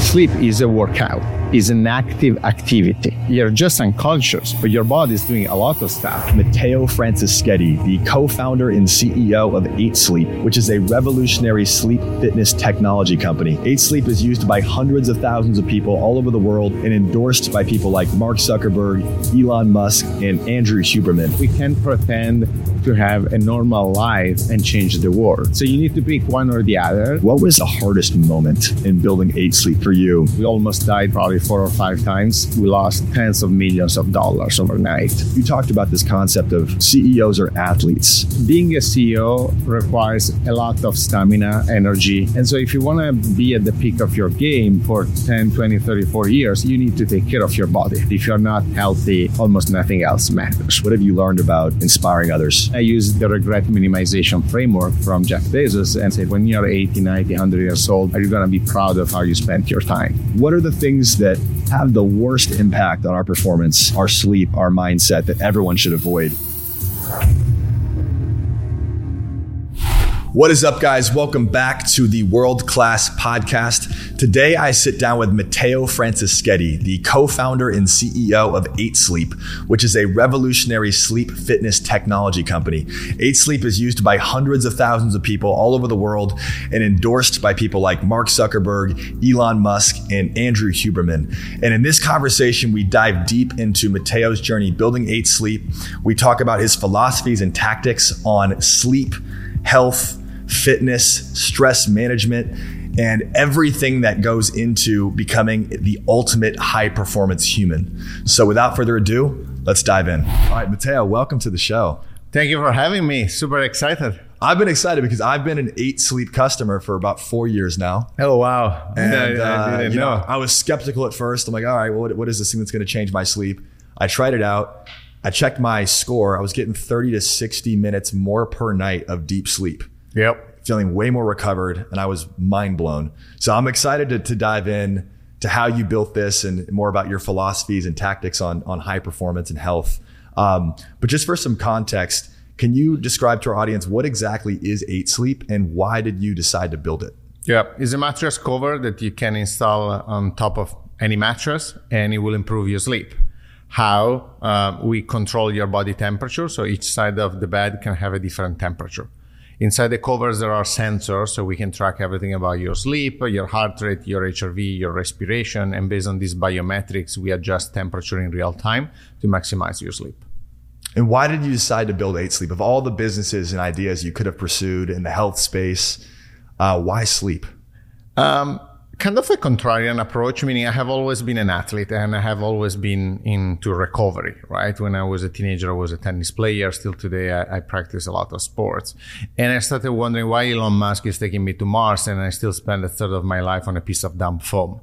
Sleep is a workout, is an active activity. You're just unconscious, but your body is doing a lot of stuff. Matteo Franceschetti, the co-founder and CEO of 8 Sleep, which is a revolutionary sleep fitness technology company. 8 Sleep is used by hundreds of thousands of people all over the world and endorsed by people like Mark Zuckerberg, Elon Musk, and Andrew Huberman. We can't pretend to have a normal life and change the world. So you need to pick one or the other. What was the hardest moment in building 8 Sleep for you? We almost died probably 4 or 5 times. We lost tens of millions of dollars overnight. You talked about this concept of CEOs are athletes. Being a CEO requires a lot of stamina, energy. And so if you want to be at the peak of your game for 10, 20, 30, 40 years, you need to take care of your body. If you're not healthy, almost nothing else matters. What have you learned about inspiring others? I use the regret minimization framework from Jeff Bezos and say, when you're 80, 90, 100 years old, are you going to be proud of how you spent your time? What are the things that have the worst impact on our performance, our sleep, our mindset that everyone should avoid? What is up, guys? Welcome back to the World Class Podcast. Today, I sit down with Matteo Franceschetti, the co-founder and CEO of 8 Sleep, which is a revolutionary sleep fitness technology company. 8 Sleep is used by hundreds of thousands of people all over the world and endorsed by people like Mark Zuckerberg, Elon Musk, and Andrew Huberman. And in this conversation, we dive deep into Matteo's journey building 8 Sleep. We talk about his philosophies and tactics on sleep, health, fitness, stress management, and everything that goes into becoming the ultimate high performance human. So without further ado, let's dive in. All right, Matteo, welcome to the show. Thank you for having me. Super excited. I've been excited because I've been an 8 Sleep customer for about 4 years now. Oh, wow. And I didn't know. I was skeptical at first. I'm like, all right, well, what is this thing that's going to change my sleep? I tried it out. I checked my score. I was getting 30 to 60 minutes more per night of deep sleep. Yep. Feeling way more recovered, and I was mind blown. So I'm excited to dive in to how you built this and more about your philosophies and tactics on high performance and health. But just for some context, can you describe to our audience what exactly is 8 Sleep and why did you decide to build it? Yeah, it's a mattress cover that you can install on top of any mattress and it will improve your sleep. How? We control your body temperature, so each side of the bed can have a different temperature. Inside the covers, there are sensors, so we can track everything about your sleep, your heart rate, your HRV, your respiration, and based on these biometrics, we adjust temperature in real time to maximize your sleep. And why did you decide to build 8 Sleep? Of all the businesses and ideas you could have pursued in the health space, why sleep? Kind of a contrarian approach, meaning I have always been an athlete and I have always been into recovery, right? When I was a teenager, I was a tennis player. Still today, I practice a lot of sports. And I started wondering why Elon Musk is taking me to Mars and I still spend a third of my life on a piece of dumb foam.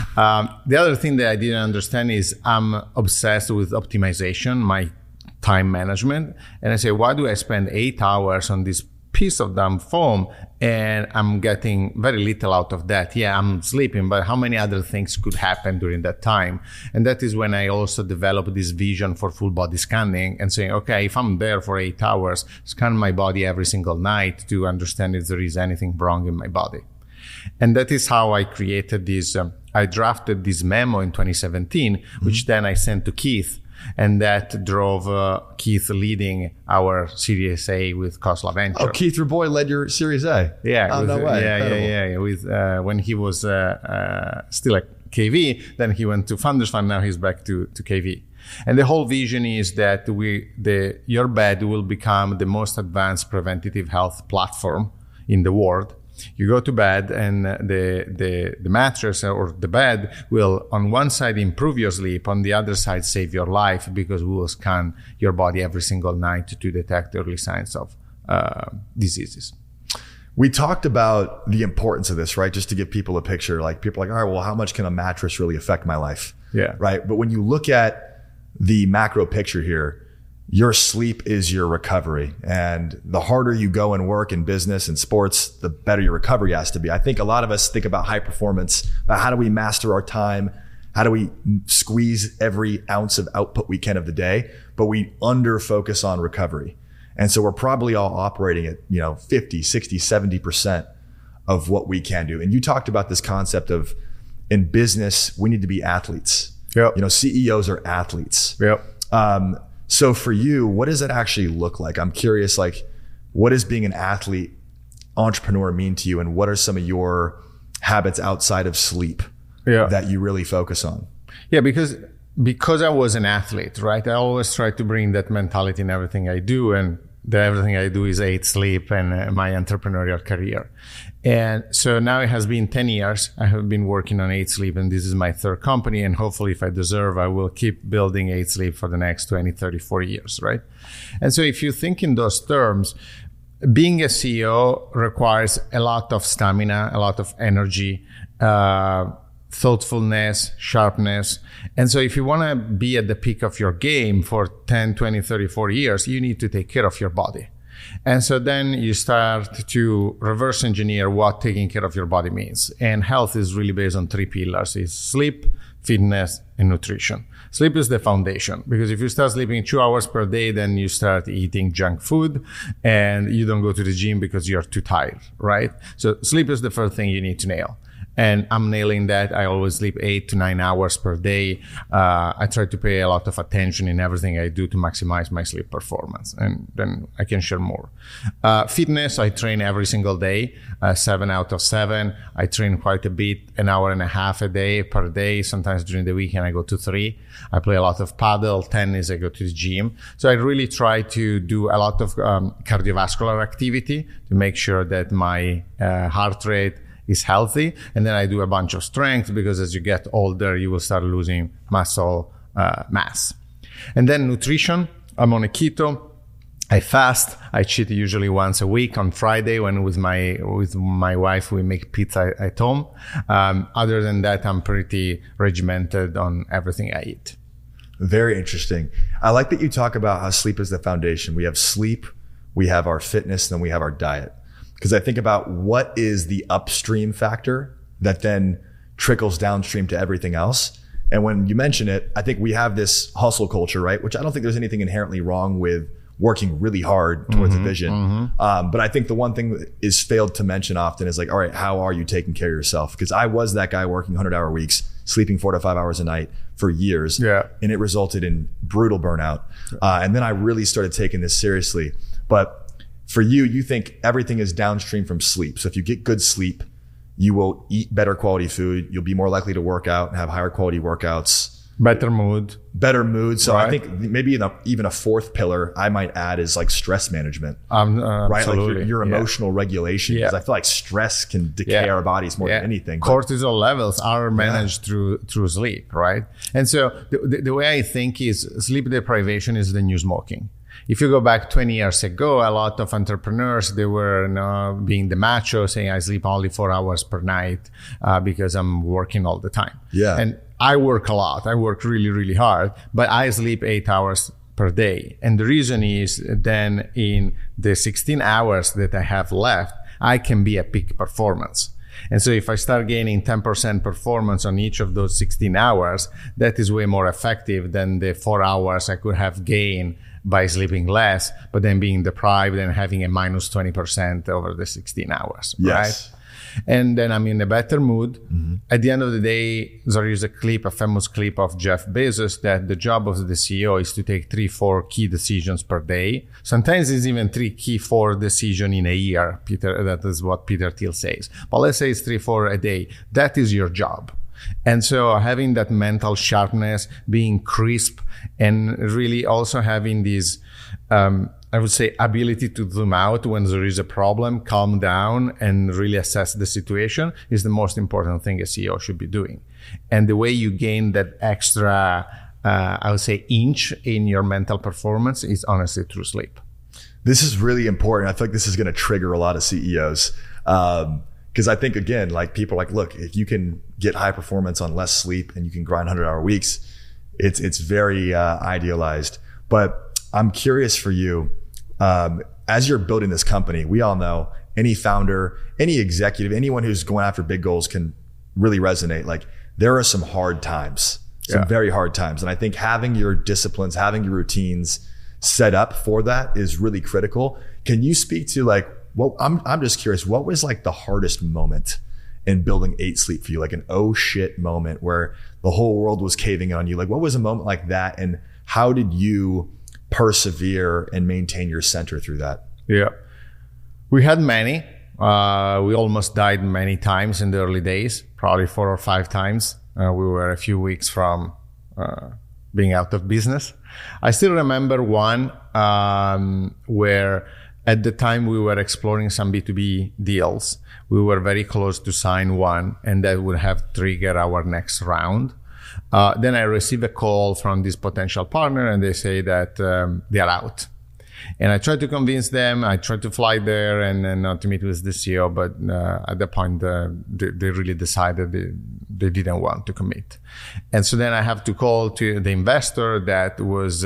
The other thing that I didn't understand is I'm obsessed with optimization, my time management. And I say, why do I spend 8 hours on this piece of dumb foam and I'm getting very little out of that? Yeah, I'm sleeping, but how many other things could happen during that time? And that is when I also developed this vision for full body scanning and saying, okay, if I'm there for 8 hours, scan my body every single night to understand if there is anything wrong in my body. And that is how I created this. I drafted this memo in 2017, which then I sent to Keith. And that drove Keith leading our Series A with Khosla Venture. Oh, Keith, your boy, led your Series A. Yeah. Oh, no way. Yeah. With when he was still at KV, then he went to Founders Fund. Now he's back to KV. And the whole vision is that your bed will become the most advanced preventative health platform in the world. You go to bed and the mattress or the bed will on one side improve your sleep, on the other side save your life because we will scan your body every single night to detect early signs of diseases. We talked about the importance of this, right? Just to give people a picture, like people are like, all right, well, how much can a mattress really affect my life? Yeah. Right. But when you look at the macro picture here, your sleep is your recovery. And the harder you go and work in business and sports, the better your recovery has to be. I think a lot of us think about high performance, about how do we master our time? How do we squeeze every ounce of output we can of the day? But we under focus on recovery. And so we're probably all operating at, 50, 60, 70% of what we can do. And you talked about this concept of in business, we need to be athletes. Yep. CEOs are athletes. Yep. So for you, what does that actually look like? I'm curious, like, what does being an athlete entrepreneur mean to you? And what are some of your habits outside of sleep that you really focus on? Yeah, because I was an athlete, right? I always try to bring that mentality in everything I do. And everything I do is eat, sleep, and my entrepreneurial career. And so now it has been 10 years. I have been working on Eat Sleep, and this is my third company. And hopefully, if I deserve, I will keep building Eat Sleep for the next 20, 30, 40 years, right? And so if you think in those terms, being a CEO requires a lot of stamina, a lot of energy, thoughtfulness, sharpness. And so if you want to be at the peak of your game for 10, 20, 30, 40 years, you need to take care of your body. And so then you start to reverse engineer what taking care of your body means. And health is really based on 3 pillars. It's sleep, fitness, and nutrition. Sleep is the foundation, because if you start sleeping 2 hours per day, then you start eating junk food and you don't go to the gym because you're too tired, right? So sleep is the first thing you need to nail. And I'm nailing that. I always sleep 8 to 9 hours per day. I try to pay a lot of attention in everything I do to maximize my sleep performance. And then I can share more. Fitness, I train every single day, 7 out of 7. I train quite a bit, an hour and a half a day per day. Sometimes during the weekend, I go to 3. I play a lot of paddle, tennis, I go to the gym. So I really try to do a lot of cardiovascular activity to make sure that my heart rate is healthy. And then I do a bunch of strength, because as you get older, you will start losing muscle mass. And then nutrition, I'm on a keto. I fast. I cheat usually once a week on Friday, when with my wife we make pizza at home. Other than that, I'm pretty regimented on everything I eat. Very interesting. I like that you talk about how sleep is the foundation. We have sleep, we have our fitness, then we have our diet. Because I think about what is the upstream factor that then trickles downstream to everything else. And when you mention it, I think we have this hustle culture, right? Which I don't think there's anything inherently wrong with working really hard towards a vision. But I think the one thing that is failed to mention often is like, all right, how are you taking care of yourself? Because I was that guy working 100-hour weeks, sleeping 4 to 5 hours a night for years. Yeah. And it resulted in brutal burnout. And then I really started taking this seriously. But for you, you think everything is downstream from sleep. So if you get good sleep, you will eat better quality food. You'll be more likely to work out and have higher quality workouts. Better mood. So right. I think maybe even a fourth pillar I might add is like stress management. Right? Absolutely. Like your emotional regulation. Because I feel like stress can decay our bodies more than anything. Cortisol levels are managed through sleep, right? And so the way I think is sleep deprivation is the new smoking. If you go back 20 years ago, a lot of entrepreneurs, they were being the macho, saying I sleep only 4 hours per night because I'm working all the time. Yeah. And I work a lot. I work really, really hard, but I sleep 8 hours per day. And the reason is then in the 16 hours that I have left, I can be at peak performance. And so if I start gaining 10% performance on each of those 16 hours, that is way more effective than the 4 hours I could have gained by sleeping less, but then being deprived and having a minus 20% over the 16 hours, right? And then I'm in a better mood. At the end of the day, there is a famous clip of Jeff Bezos, that the job of the CEO is to take 3-4 key decisions per day. Sometimes it's even 4 decisions in a year, Peter. That is what Peter Thiel says. But let's say it's 3-4 a day. That is your job. And so having that mental sharpness, being crisp, and really also having this, I would say, ability to zoom out when there is a problem, calm down, and really assess the situation is the most important thing a CEO should be doing. And the way you gain that extra, I would say, inch in your mental performance is honestly through sleep. This is really important. I feel like this is going to trigger a lot of CEOs. Because I think, again, like people are like, look, if you can get high performance on less sleep and you can grind 100-hour weeks, it's very idealized. But I'm curious for you, as you're building this company, we all know any founder, any executive, anyone who's going after big goals can really resonate. Like there are some hard times, some very hard times. And I think having your disciplines, having your routines set up for that is really critical. Can you speak to like, well, I'm just curious, what was like the hardest moment in building 8 Sleep for you, like an oh shit moment where the whole world was caving on you? Like, what was a moment like that, and how did you persevere and maintain your center through that? Yeah, we had many. We almost died many times in the early days, probably 4 or 5 times. We were a few weeks from being out of business. I still remember one where at the time we were exploring some B2B deals. We were very close to sign one, and that would have triggered our next round. Then I received a call from this potential partner, and they say that they're out. And I tried to convince them. I tried to fly there and not to meet with the CEO, but at that point, they really decided they didn't want to commit. And so then I have to call to the investor that was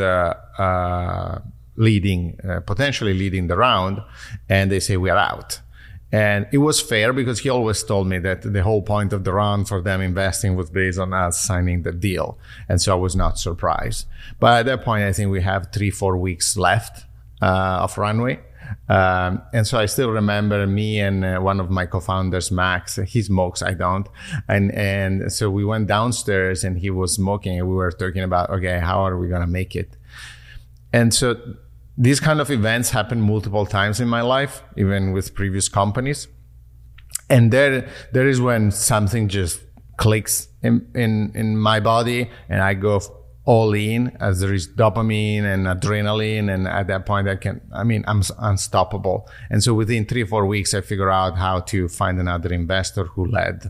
potentially leading the round, and they say we are out. And it was fair because he always told me that the whole point of the round for them investing was based on us signing the deal. And so I was not surprised. But at that point, I think we have 3-4 weeks left of runway. And so I still remember me and one of my co-founders, Max. He smokes, I don't. And so we went downstairs and he was smoking, and we were talking about, okay, how are we going to make it? And so these kind of events happen multiple times in my life, even with previous companies. And there is when something just clicks in my body, and I go all in, as there is dopamine and adrenaline. And at that point I'm unstoppable. And so within 3-4 weeks, I figure out how to find another investor who led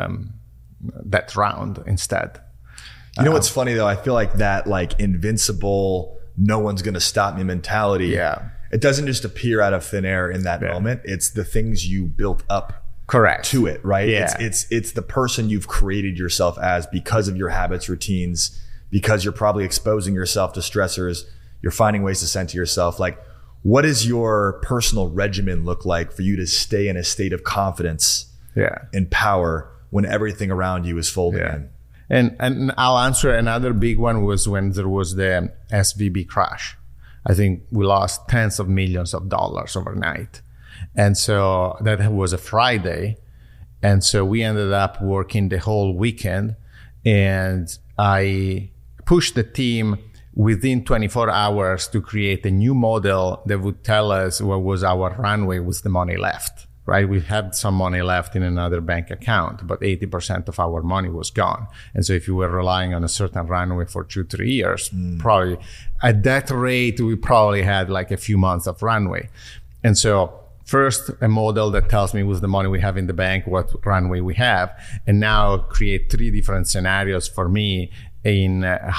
that round instead. You know what's funny though? I feel like that like invincible, no one's going to stop me mentality. Yeah. It doesn't just appear out of thin air in that moment. It's the things you built up correct to it, right? Yeah. It's the person you've created yourself as because of your habits, routines, because you're probably exposing yourself to stressors. You're finding ways to center yourself. Like, what does your personal regimen look like for you to stay in a state of confidence and power when everything around you is folding in? And I'll answer. Another big one was when there was the SVB crash. I think we lost tens of millions of dollars overnight. And so that was a Friday. And so we ended up working the whole weekend, and I pushed the team within 24 hours to create a new model that would tell us what was our runway with the money left. Right? We had some money left in another bank account, but 80% of our money was gone. And so if you were relying on a certain runway for 2-3 years, probably at that rate, we probably had like a few months of runway. And so first, a model that tells me with the money we have in the bank, what runway we have, and now create 3 different scenarios for me in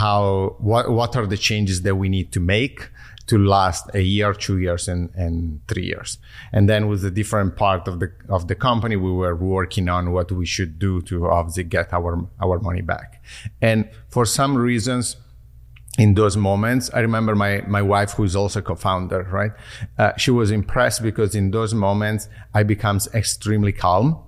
what are the changes that we need to make to last a year, 2 years, and 3 years. And then with the different part of the company, we were working on what we should do to obviously get our money back. And for some reasons, in those moments, I remember my wife, who is also co-founder, right? She was impressed because in those moments, I become extremely calm.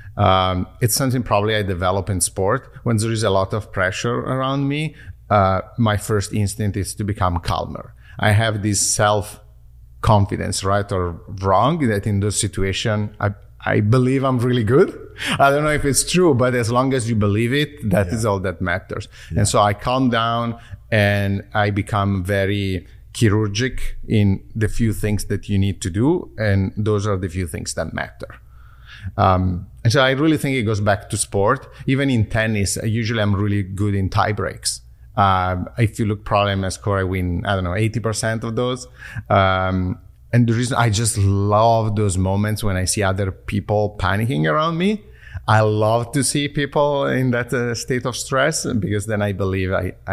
It's something probably I develop in sport. When there is a lot of pressure around me, my first instinct is to become calmer. I have this self-confidence, right or wrong, that in those situations, I believe I'm really good. I don't know if it's true, but as long as you believe it, that is all that matters. Yeah. And so I calm down and I become very chirurgic in the few things that you need to do. And those are the few things that matter. And so I really think it goes back to sport. Even in tennis, usually I'm really good in tie breaks. If you look probably at my score, I win, 80% of those. And the reason I just love those moments when I see other people panicking around me. I love to see people in that state of stress, because then I believe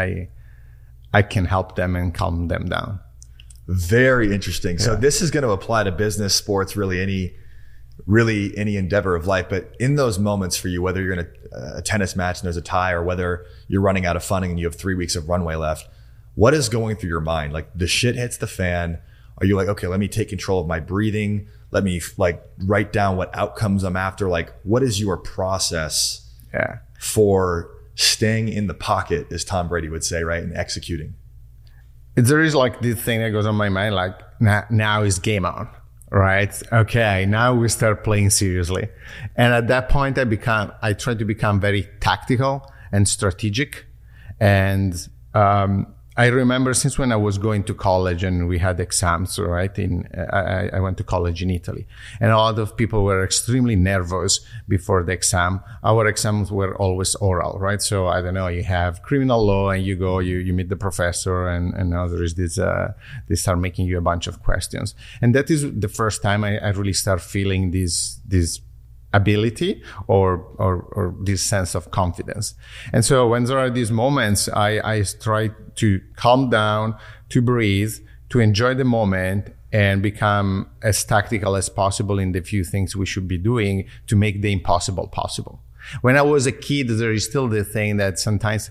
I can help them and calm them down. Very interesting. So this is going to apply to business, sports, really any endeavor of life. But in those moments for you, whether you're in a tennis match and there's a tie, or whether you're running out of funding and you have 3 weeks of runway left, what is going through your mind? Like, the shit hits the fan. Are you like, okay, let me take control of my breathing. Let me write down what outcomes I'm after. Like, what is your process for staying in the pocket, as Tom Brady would say, right? And executing. There is this thing that goes on my mind, now is game on. right? Okay, now we start playing seriously. And at that point, I tried to become very tactical and strategic. And I remember since when I was going to college and we had exams, right? I went to college in Italy, and a lot of people were extremely nervous before the exam. Our exams were always oral, right? So I don't know, you have criminal law and you go, you meet the professor, and now there is this, they start making you a bunch of questions. And that is the first time I really start feeling this ability or this sense of confidence. And so when there are these moments, I try to calm down, to breathe, to enjoy the moment, and become as tactical as possible in the few things we should be doing to make the impossible possible. When I was a kid, there is still the thing that sometimes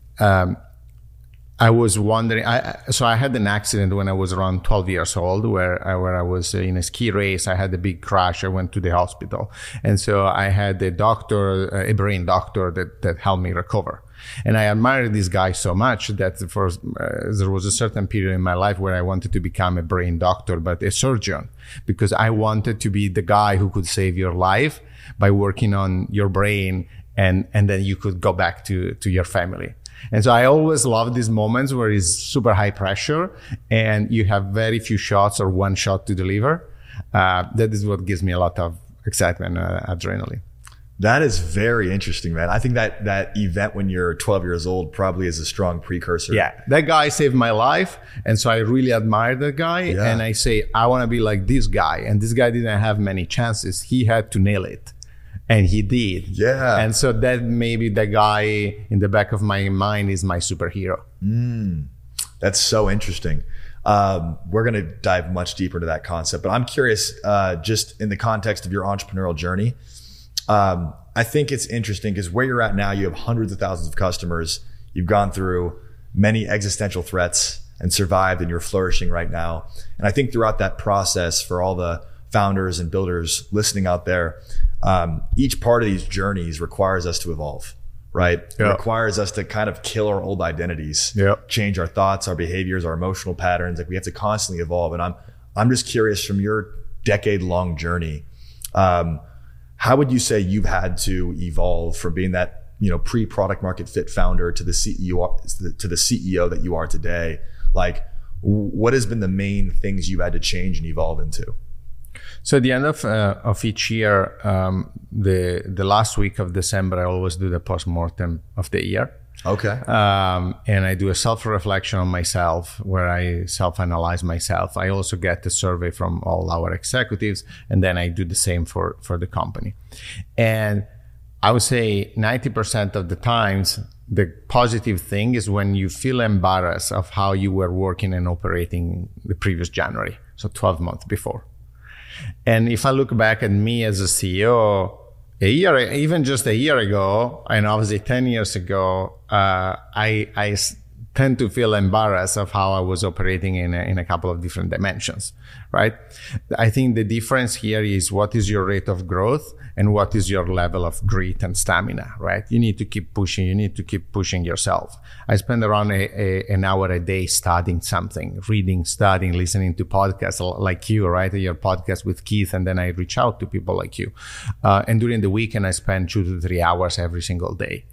I was wondering, so I had an accident when I was around 12 years old where I was in a ski race. I had a big crash. I went to the hospital. And so I had a doctor, a brain doctor that helped me recover. And I admired this guy so much that there was a certain period in my life where I wanted to become a brain doctor, but a surgeon, because I wanted to be the guy who could save your life by working on your brain, and then you could go back to your family. And so I always love these moments where it's super high pressure and you have very few shots or one shot to deliver. That is what gives me a lot of excitement, adrenaline. That is very interesting, man. I think that event when you're 12 years old probably is a strong precursor. Yeah, that guy saved my life. And so I really admire that guy. Yeah. And I say, I want to be like this guy. And this guy didn't have many chances. He had to nail it. And he did. Yeah. And so that maybe the guy in the back of my mind is my superhero. That's so interesting. We're going to dive much deeper into that concept, but I'm curious, just in the context of your entrepreneurial journey, I think it's interesting because where you're at now, you have hundreds of thousands of customers. You've gone through many existential threats and survived, and you're flourishing right now. And I think throughout that process, for all the founders and builders listening out there, each part of these journeys requires us to evolve, right? Yeah. It requires us to kind of kill our old identities, change our thoughts, our behaviors, our emotional patterns. Like we have to constantly evolve. And I'm just curious, from your decade-long journey, how would you say you've had to evolve from being that, pre-product market fit founder to the CEO that you are today? Like, what has been the main things you've had to change and evolve into? So at the end of each year, the last week of December, I always do the postmortem of the year. Okay. And I do a self-reflection on myself where I self-analyze myself. I also get a survey from all our executives, and then I do the same for the company. And I would say 90% of the times, the positive thing is when you feel embarrassed of how you were working and operating the previous January, so 12 months before. And if I look back at me as a CEO, even just a year ago, and obviously 10 years ago, I tend to feel embarrassed of how I was operating in a couple of different dimensions, right? I think the difference here is what is your rate of growth and what is your level of grit and stamina, right? You need to keep pushing. You need to keep pushing yourself. I spend around an hour a day studying something, reading, studying, listening to podcasts like you, right? Your podcast with Keith, and then I reach out to people like you. And during the weekend, I spend 2 to 3 hours every single day.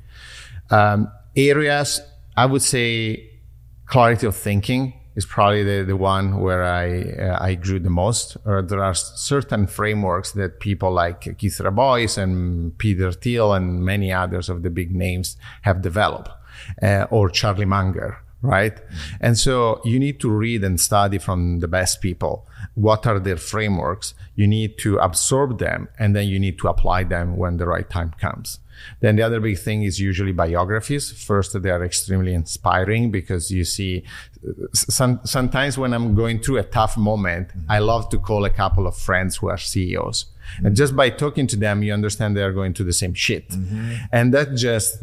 Areas, I would say clarity of thinking is probably the one where I grew the most. There are certain frameworks that people like Keith Rabois and Peter Thiel and many others of the big names have developed, or Charlie Munger, right? And so you need to read and study from the best people. What are their frameworks? You need to absorb them, and then you need to apply them when the right time comes. Then the other big thing is usually biographies. First, they are extremely inspiring because you see sometimes when I'm going through a tough moment, I love to call a couple of friends who are CEOs. And just by talking to them, you understand they are going through the same shit. And that just,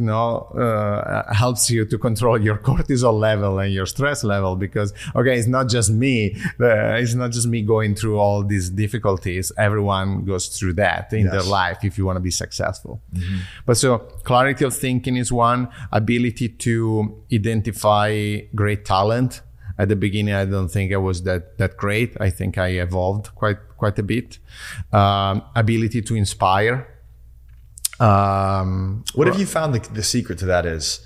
helps you to control your cortisol level and your stress level because, okay, it's not just me. It's not just me going through all these difficulties. Everyone goes through that in their life if you want to be successful. But so clarity of thinking is one, ability to identify great talent. At the beginning, I don't think I was that great. I think I evolved quite a bit. Ability to inspire. What have you found the secret to that is?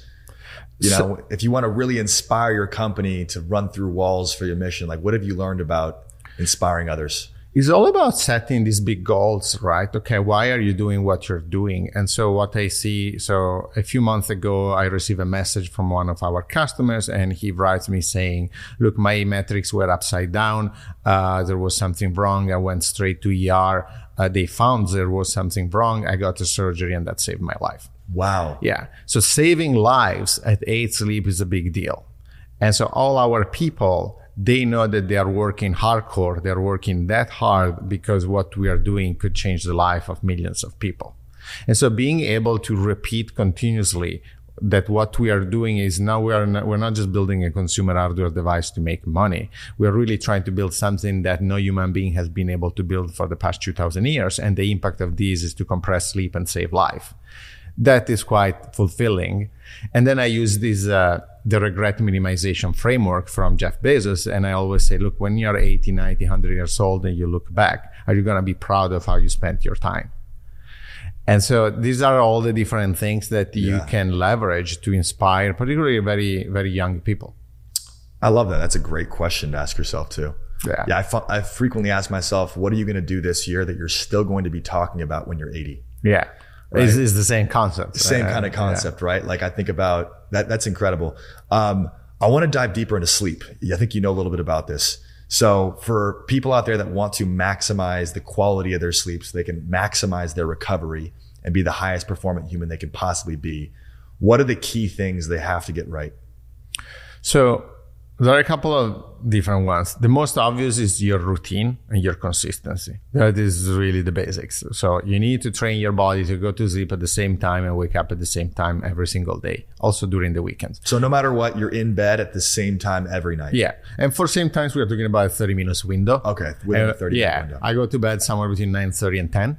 If you want to really inspire your company to run through walls for your mission, like what have you learned about inspiring others? It's all about setting these big goals, right? Okay, why are you doing what you're doing? And so what I see, so a few months ago, I received a message from one of our customers, and he writes me saying, look, my metrics were upside down. There was something wrong. I went straight to ER. They found there was something wrong. I got a surgery, and that saved my life. Wow. Yeah. So saving lives at 8 Sleep is a big deal. And so all our people, they know that they are working hardcore. They're working that hard because what we are doing could change the life of millions of people. And so being able to repeat continuously that what we are doing is now we're not just building a consumer hardware device to make money. We're really trying to build something that no human being has been able to build for the past 2,000 years. And the impact of this is to compress sleep and save life. That is quite fulfilling. And then I use this, the regret minimization framework from Jeff Bezos. And I always say, look, when you're 80, 90, 100 years old and you look back, are you going to be proud of how you spent your time? And so these are all the different things that you can leverage to inspire, particularly very, very young people. I love that. That's a great question to ask yourself too. Yeah. I frequently ask myself, what are you going to do this year that you're still going to be talking about when you're 80? Yeah. Right? It's the same concept. Same kind of concept, right? Like I think about that. That's incredible. I want to dive deeper into sleep. I think you know a little bit about this. So for people out there that want to maximize the quality of their sleep so they can maximize their recovery and be the highest performing human they can possibly be, what are the key things they have to get right? So there are a couple of different ones. The most obvious is your routine and your consistency. That is really the basics. So you need to train your body to go to sleep at the same time and wake up at the same time every single day, also during the weekends. So no matter what, you're in bed at the same time every night. Yeah. And for same times, we are talking about a 30 minutes window. Okay. Within a 30 minute window. I go to bed somewhere between 9:30 and 10.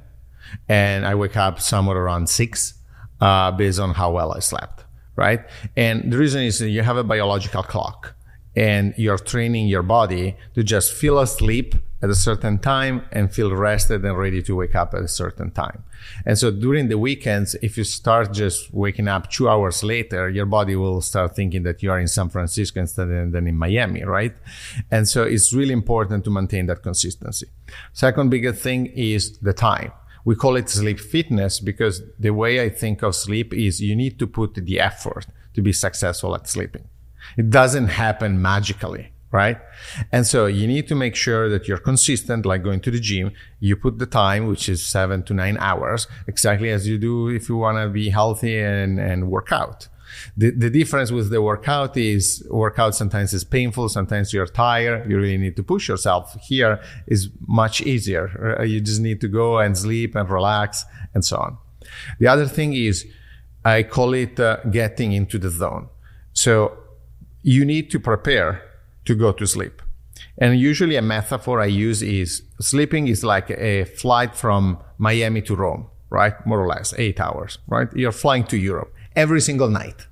And I wake up somewhere around 6 based on how well I slept, right? And the reason is that you have a biological clock. And you're training your body to just feel asleep at a certain time and feel rested and ready to wake up at a certain time. And so during the weekends, if you start just waking up 2 hours later, your body will start thinking that you are in San Francisco instead of in Miami, right? And so it's really important to maintain that consistency. Second biggest thing is the time. We call it sleep fitness because the way I think of sleep is you need to put the effort to be successful at sleeping. It doesn't happen magically, right? And so you need to make sure that you're consistent, like going to the gym. You put the time, which is 7 to 9 hours, exactly as you do if you want to be healthy and work out. The difference with the workout is workout sometimes is painful, sometimes you're tired, you really need to push yourself. Here is much easier. You just need to go and sleep and relax and so on. The other thing is, I call it getting into the zone. So you need to prepare to go to sleep. And usually a metaphor I use is sleeping is like a flight from Miami to Rome, right? More or less 8 hours, right? You're flying to Europe every single night.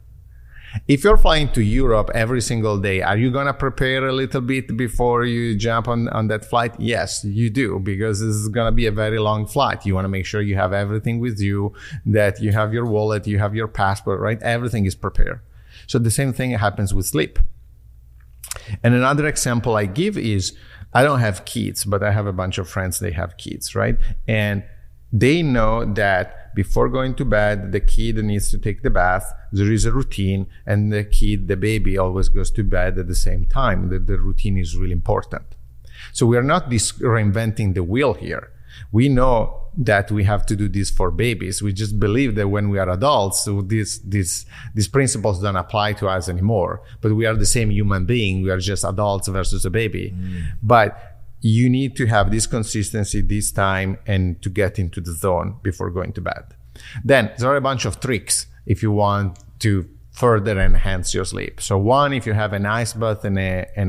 If you're flying to Europe every single day, are you going to prepare a little bit before you jump on that flight? Yes, you do, because this is going to be a very long flight. You want to make sure you have everything with you, that you have your wallet, you have your passport, right? Everything is prepared. So the same thing happens with sleep. And another example I give is, I don't have kids, but I have a bunch of friends, they have kids, right? And they know that before going to bed, the kid needs to take the bath. There is a routine, and the baby always goes to bed at the same time. The routine is really important. So we are not reinventing the wheel here. We know that we have to do this for babies. We just believe that when we are adults, these principles don't apply to us anymore. But we are the same human being. We are just adults versus a baby. But you need to have this consistency, this time, and to get into the zone before going to bed. Then there are a bunch of tricks if you want to further enhance your sleep. So one, if you have an ice bath and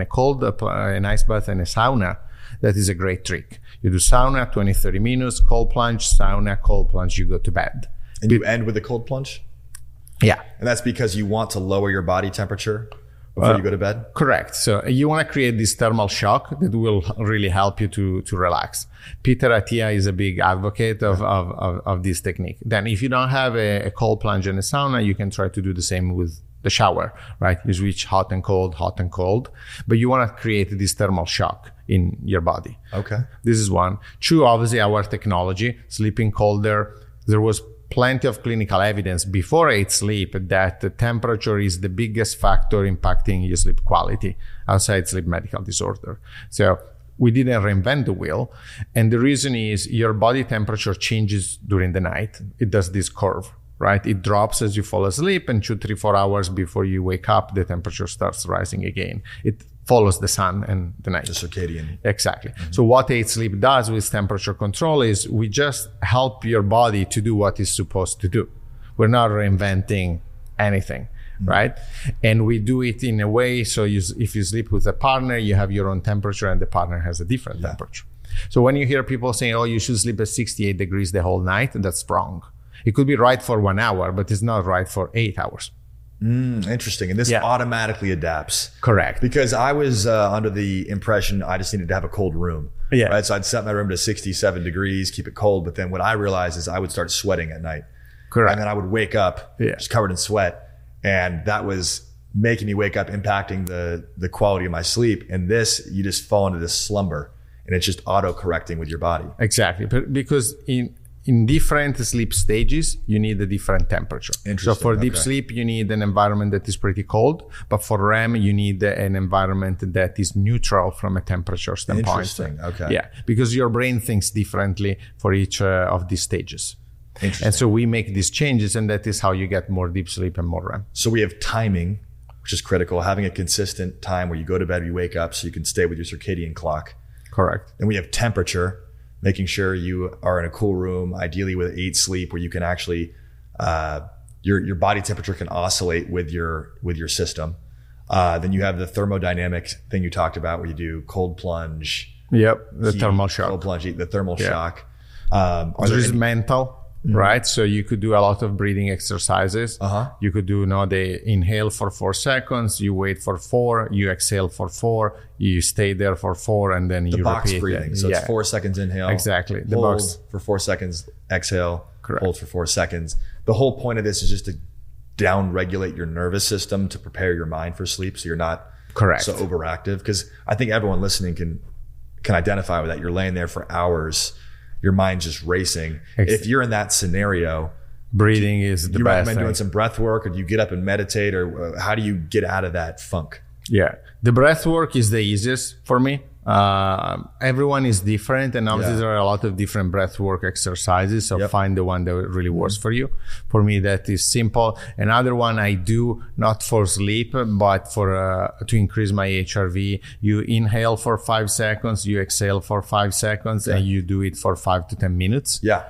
an ice bath and a sauna, that is a great trick. You do sauna, 20, 30 minutes, cold plunge, sauna, cold plunge, you go to bed. And you end with a cold plunge? Yeah. And that's because you want to lower your body temperature? before you go to bed? Correct. So you want to create this thermal shock that will really help you to relax. Peter Attia is a big advocate of this technique. Then if you don't have a cold plunge and a sauna, you can try to do the same with the shower, right? You switch hot and cold, but you want to create this thermal shock in your body. Okay. This is one. Two, obviously our technology, sleeping colder. There was plenty of clinical evidence before 8 Sleep that the temperature is the biggest factor impacting your sleep quality outside sleep medical disorder. So we didn't reinvent the wheel. And the reason is your body temperature changes during the night. It does this curve, right? It drops as you fall asleep, and 2, 3, 4 hours before you wake up, the temperature starts rising again. It follows the sun and the night. The circadian. Exactly. Mm-hmm. So what 8 Sleep does with temperature control is we just help your body to do what it's supposed to do. We're not reinventing anything, right? And we do it in a way so if you sleep with a partner, you have your own temperature and the partner has a different temperature. So when you hear people saying, oh, you should sleep at 68 degrees the whole night, that's wrong. It could be right for 1 hour, but it's not right for 8 hours. Interesting. And this automatically adapts. Correct. Because I was under the impression I just needed to have a cold room. Yeah. Right. So I'd set my room to 67 degrees, keep it cold. But then what I realized is I would start sweating at night. Correct. And then I would wake up just covered in sweat. And that was making me wake up, impacting the quality of my sleep. And this, you just fall into this slumber and it's just auto correcting with your body. Exactly. Because in different sleep stages, you need a different temperature. So for deep sleep, you need an environment that is pretty cold. But for REM, you need an environment that is neutral from a temperature standpoint. Interesting. Okay. Yeah, because your brain thinks differently for each of these stages. Interesting. And so we make these changes, and that is how you get more deep sleep and more REM. So we have timing, which is critical. Having a consistent time where you go to bed, you wake up, so you can stay with your circadian clock. Correct. And we have temperature, making sure you are in a cool room, ideally with 8 Sleep, where you can actually, your body temperature can oscillate with your system. Then you have the thermodynamic thing you talked about, where you do cold plunge. Yep, the thermal shock. Cold plunge, the thermal shock. There is mental. Right. So you could do a lot of breathing exercises. You could do the inhale for 4 seconds, you wait for 4, you exhale for 4, you stay there for 4, and then you box repeat breathing. So it's 4 seconds inhale. Exactly. The hold box for 4 seconds, exhale, Correct. Hold for 4 seconds. The whole point of this is just to down regulate your nervous system to prepare your mind for sleep, so you're not so overactive. Because I think everyone listening can identify with that. You're laying there for hours, your mind's just racing. If you're in that scenario, breathing is the best. You recommend doing some breath work, or do you get up and meditate, or how do you get out of that funk? Yeah, the breath work is the easiest for me. Everyone is different, and obviously there are a lot of different breath work exercises. So find the one that really works for you. For me, that is simple. Another one I do not for sleep, but for to increase my HRV. You inhale for 5 seconds, you exhale for 5 seconds, and you do it for 5 to 10 minutes. Yeah,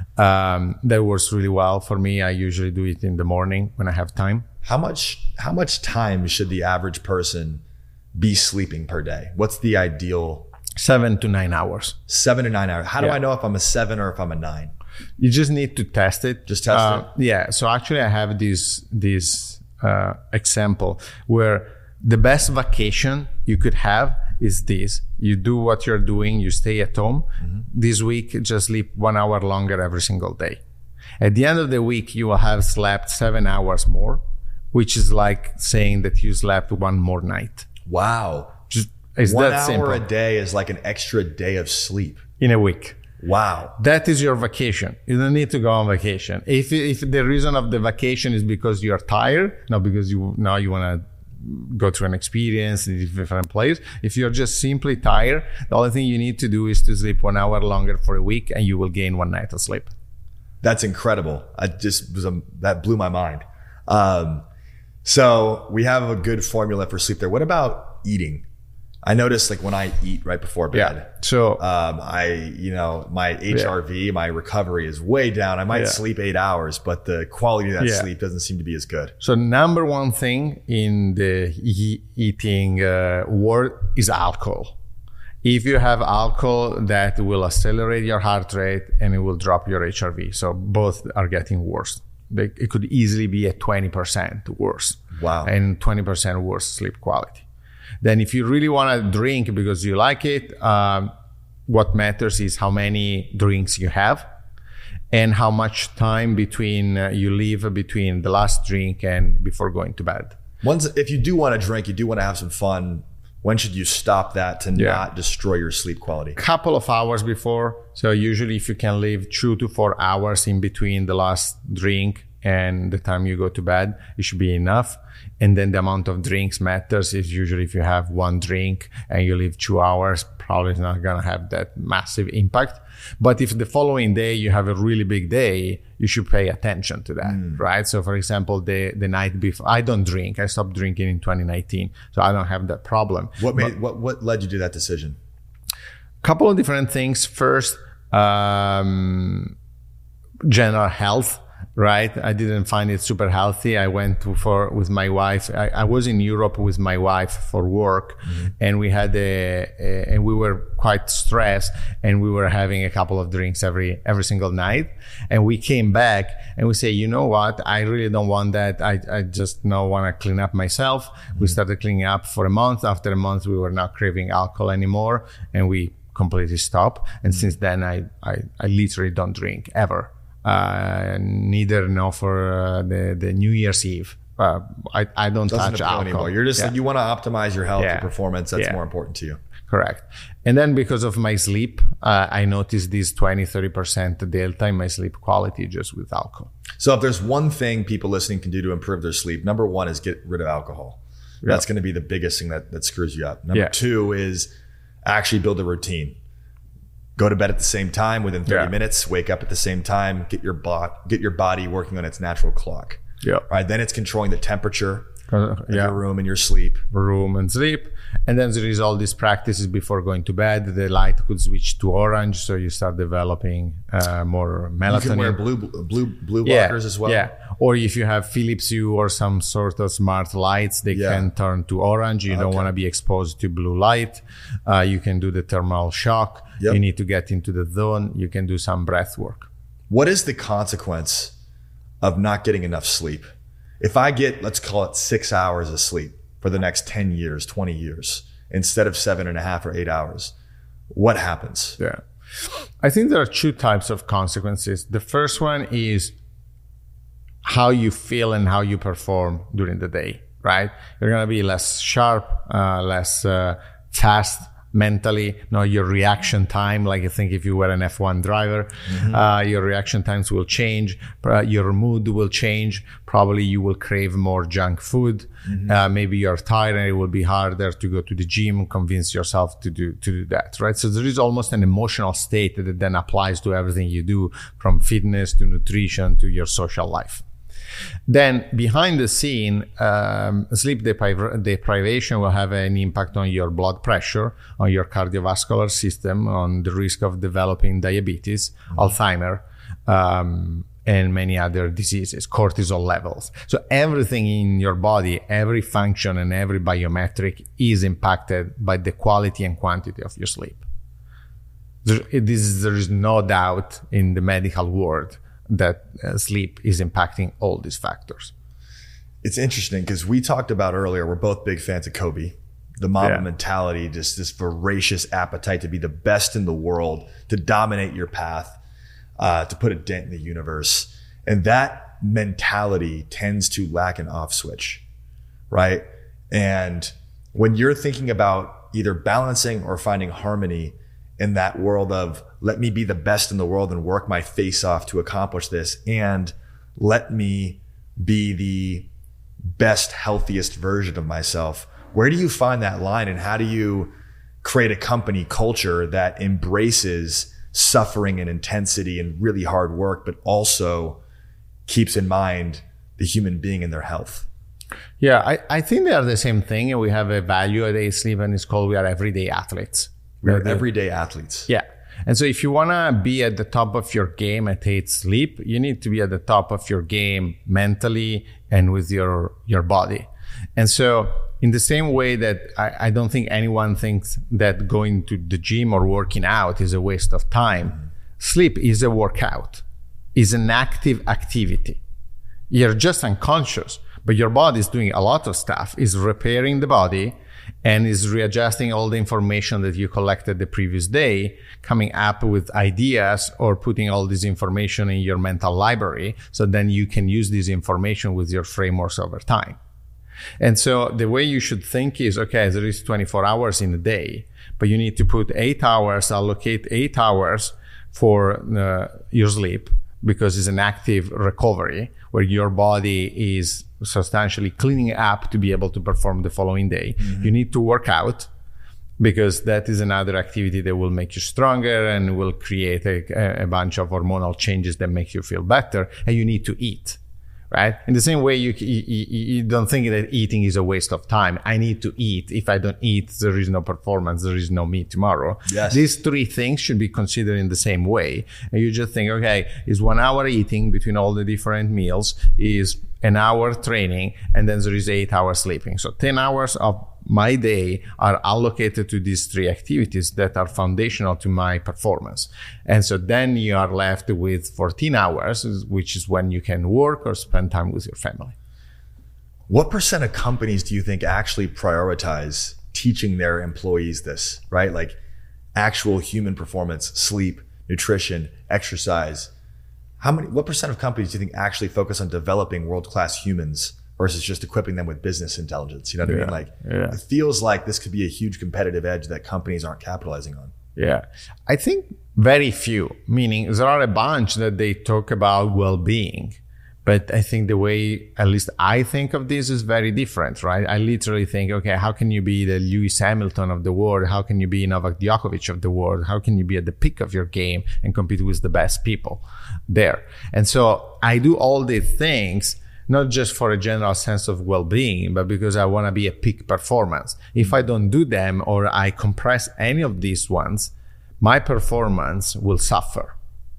that works really well for me. I usually do it in the morning when I have time. How much time should the average person be sleeping per day? What's the ideal? 7 to 9 hours. 7 to 9 hours. How do I know if I'm a 7 or if I'm a 9? You just need to test it. Just test it? Yeah. So actually I have this example where the best vacation you could have is this. You do what you're doing, you stay at home. This week, just sleep 1 hour longer every single day. At the end of the week, you will have slept 7 hours more, which is like saying that you slept 1 more night. Wow. It's 1 that hour simple. a day is like an extra day of sleep. In a week. Wow. That is your vacation. You don't need to go on vacation. If the reason of the vacation is because you're tired, not because you want to go through an experience in a different place. If you're just simply tired, the only thing you need to do is to sleep 1 hour longer for a week, and you will gain 1 night of sleep. That's incredible. That blew my mind. So we have a good formula for sleep there. What about eating? I notice like when I eat right before bed, so my HRV, my recovery is way down. I might sleep 8 hours, but the quality of that sleep doesn't seem to be as good. So number one thing in the eating world is alcohol. If you have alcohol, that will accelerate your heart rate and it will drop your HRV. So both are getting worse. It could easily be at 20% worse. Wow. And 20% worse sleep quality. Then if you really want to drink because you like it, what matters is how many drinks you have and how much time between you leave between the last drink and before going to bed. If you do want to drink, you do want to have some fun, when should you stop that to not destroy your sleep quality? Couple of hours before. So usually if you can leave 2 to 4 hours in between the last drink and the time you go to bed, it should be enough. And then the amount of drinks matters. Is usually if you have one drink and you leave 2 hours, probably it's not going to have that massive impact. But if the following day you have a really big day, you should pay attention to that, right? So for example, the night before, I don't drink. I stopped drinking in 2019, so I don't have that problem. What led you to that decision? Couple of different things. First, general health. Right, I didn't find it super healthy. I went with my wife. I was in Europe with my wife for work, and we had and we were quite stressed, and we were having a couple of drinks every single night. And we came back and we say, you know what? I really don't want that. I just now want to clean up myself. We started cleaning up for a month. After a month, we were not craving alcohol anymore, and we completely stopped. And since then, I literally don't drink ever. Neither for the New Year's Eve. I don't touch alcohol anymore. You're just you want to optimize your health and performance. That's more important to you. Correct. And then because of my sleep, I noticed this 20-30% delta in my sleep quality just with alcohol. So if there's one thing people listening can do to improve their sleep, number one is get rid of alcohol. That's going to be the biggest thing that screws you up. Number two is actually build a routine. Go to bed at the same time within 30 minutes, wake up at the same time, get your body working on its natural clock. Yeah. Right. Then it's controlling the temperature of your room and your sleep. Room and sleep. And then there is all these practices before going to bed. The light could switch to orange, so you start developing more melatonin. You can wear blue blockers as well. Yeah. Or if you have Philips Hue or some sort of smart lights, they can turn to orange. You don't want to be exposed to blue light. You can do the thermal shock. Yep. You need to get into the zone. You can do some breath work. What is the consequence of not getting enough sleep? If I get, let's call it 6 hours of sleep for the next 10 years, 20 years, instead of 7.5 or 8 hours, what happens? Yeah. I think there are two types of consequences. The first one is how you feel and how you perform during the day, right? You're going to be less sharp, less fast mentally. Your reaction time, like I think if you were an F1 driver, your reaction times will change. Your mood will change. Probably you will crave more junk food. Maybe you're tired and it will be harder to go to the gym, convince yourself to do that, right? So there is almost an emotional state that then applies to everything you do, from fitness to nutrition to your social life. Then behind the scene, sleep deprivation will have an impact on your blood pressure, on your cardiovascular system, on the risk of developing diabetes, Alzheimer, and many other diseases, cortisol levels. So everything in your body, every function and every biometric is impacted by the quality and quantity of your sleep. There is no doubt in the medical world that sleep is impacting all these factors. It's interesting because we talked about earlier, we're both big fans of Kobe, the Mamba mentality, just this voracious appetite to be the best in the world, to dominate your path, to put a dent in the universe. And that mentality tends to lack an off switch, right? And when you're thinking about either balancing or finding harmony in that world of let me be the best in the world and work my face off to accomplish this, and let me be the best, healthiest version of myself, where do you find that line, and how do you create a company culture that embraces suffering and intensity and really hard work, but also keeps in mind the human being and their health? Yeah, I think they are the same thing, and we have a value at A-Sleep, and it's called we are everyday athletes. We're everyday athletes. Yeah. And so if you want to be at the top of your game at A-Sleep, you need to be at the top of your game mentally and with your body. And so in the same way that I don't think anyone thinks that going to the gym or working out is a waste of time, sleep is a workout, is an active activity. You're just unconscious, But your body is doing a lot of stuff, is repairing the body and is readjusting all the information that you collected the previous day, coming up with ideas or putting all this information in your mental library. So then you can use this information with your frameworks over time. And so the way you should think is, okay, there is 24 hours in a day, but you need to put 8 hours, allocate 8 hours for your sleep, because it's an active recovery where your body is substantially cleaning up to be able to perform the following day. You need to work out, because that is another activity that will make you stronger and will create a bunch of hormonal changes that make you feel better. And you need to eat, right? In the same way, you don't think that eating is a waste of time. I need to eat. If I don't eat, there is no performance. There is no me tomorrow. Yes. These three things should be considered in the same way. And you just think, okay, is 1 hour eating between all the different meals, is an hour training, and then there is 8 hours sleeping. So 10 hours of my day are allocated to these three activities that are foundational to my performance. And so then you are left with 14 hours, which is when you can work or spend time with your family. What percent of companies do you think actually prioritize teaching their employees this, right? Like actual human performance, sleep, nutrition, exercise. What percent of companies do you think actually focus on developing world-class humans versus just equipping them with business intelligence? You know what I mean? Like, it feels like this could be a huge competitive edge that companies aren't capitalizing on. Yeah. I think very few, meaning there are a bunch that they talk about well-being, but I think the way, at least I think of this, is very different, right? I literally think, okay, how can you be the Lewis Hamilton of the world? How can you be Novak Djokovic of the world? How can you be at the peak of your game and compete with the best people there? And so I do all these things, not just for a general sense of well-being, but because I want to be a peak performance. If I don't do them, or I compress any of these ones, my performance will suffer.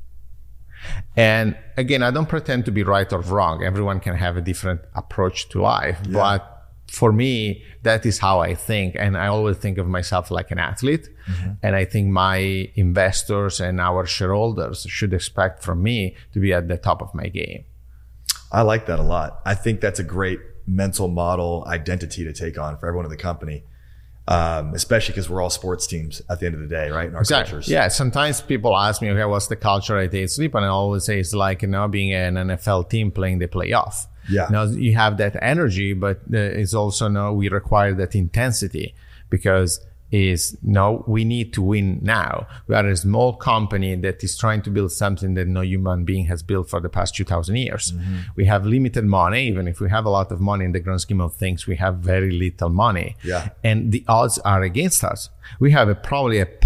And again, I don't pretend to be right or wrong. Everyone can have a different approach to life. Yeah. But for me, that is how I think. And I always think of myself like an athlete. Mm-hmm. And I think my investors and our shareholders should expect from me to be at the top of my game. I like that a lot. I think that's a great mental model identity to take on for everyone in the company. Especially because we're all sports teams at the end of the day, right? In our cultures. Yeah. Sometimes people ask me, okay, what's the culture at 8 Sleep? And I always say it's like, being an NFL team playing the playoff. Yeah. You have that energy, but it's also, we require that intensity, because we need to win now. We are a small company that is trying to build something that no human being has built for the past 2,000 years. Mm-hmm. We have limited money. Even if we have a lot of money in the grand scheme of things, we have very little money. Yeah. And the odds are against us. We have probably a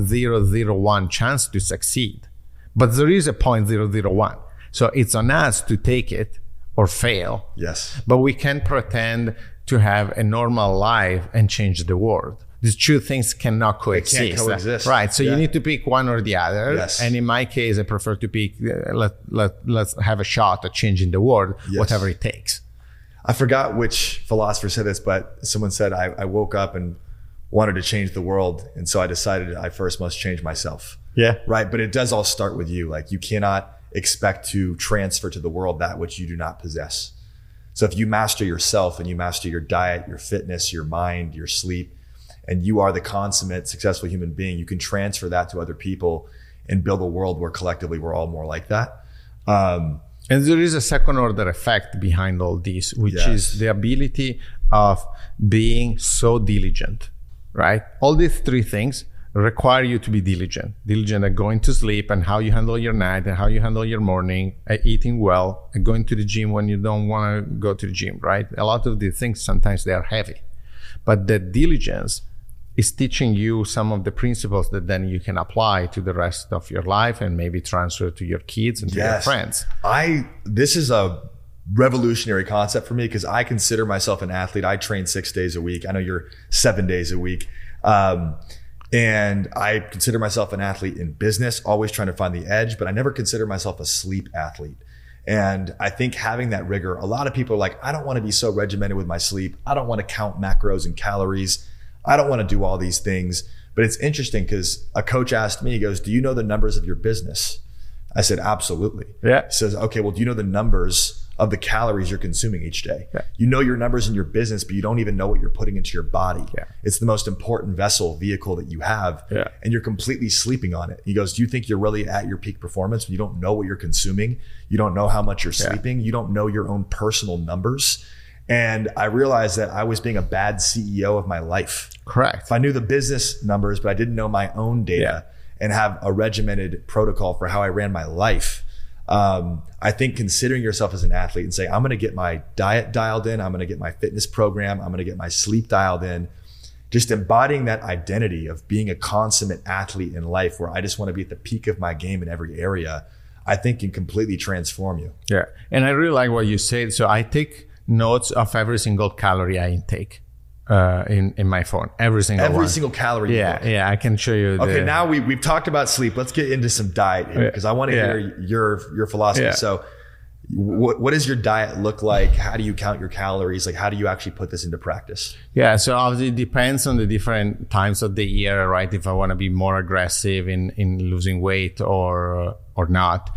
0.001 chance to succeed, but there is a 0.001. So it's on us to take it or fail. Yes. But we can't pretend to have a normal life and change the world. These two things cannot coexist. They can't coexist. Right. So you need to pick one or the other. Yes. And in my case, I prefer to pick, let's have a shot at changing the world, whatever it takes. I forgot which philosopher said this, but someone said, I woke up and wanted to change the world. And so I decided I first must change myself. Yeah. Right. But it does all start with you. Like, you cannot expect to transfer to the world that which you do not possess. So if you master yourself and you master your diet, your fitness, your mind, your sleep, and you are the consummate successful human being, you can transfer that to other people and build a world where collectively we're all more like that. And there is a second order effect behind all this, which is the ability of being so diligent, right? All these three things require you to be diligent at going to sleep and how you handle your night and how you handle your morning, eating well, and going to the gym when you don't want to go to the gym, right? A lot of these things, sometimes they are heavy, but the diligence is teaching you some of the principles that then you can apply to the rest of your life and maybe transfer to your kids and to your friends. This is a revolutionary concept for me, because I consider myself an athlete. I train 6 days a week. I know you're 7 days a week. And I consider myself an athlete in business, always trying to find the edge, but I never consider myself a sleep athlete. And I think having that rigor, a lot of people are like, I don't want to be so regimented with my sleep. I don't want to count macros and calories. I don't want to do all these things. But it's interesting because a coach asked me, he goes, do you know the numbers of your business? I said, absolutely. Yeah. He says, okay, well, do you know the numbers of the calories you're consuming each day. Yeah. You know your numbers in your business, but you don't even know what you're putting into your body. Yeah. It's the most important vehicle that you have, and you're completely sleeping on it. He goes, do you think you're really at your peak performance when you don't know what you're consuming? You don't know how much you're sleeping. You don't know your own personal numbers. And I realized that I was being a bad CEO of my life. Correct. If I knew the business numbers, but I didn't know my own data and have a regimented protocol for how I ran my life, I think considering yourself as an athlete and say, I'm going to get my diet dialed in. I'm going to get my fitness program. I'm going to get my sleep dialed in. Just embodying that identity of being a consummate athlete in life where I just want to be at the peak of my game in every area, I think can completely transform you. Yeah. And I really like what you said. So I take notes of every single calorie I intake in my phone. Every single calorie. Yeah. I can show you. Okay. Now we've talked about sleep. Let's get into some diet here because I want to hear your philosophy. Yeah. So what does your diet look like? How do you count your calories? Like, how do you actually put this into practice? Yeah. So obviously it depends on the different times of the year, right? If I want to be more aggressive in losing weight or not.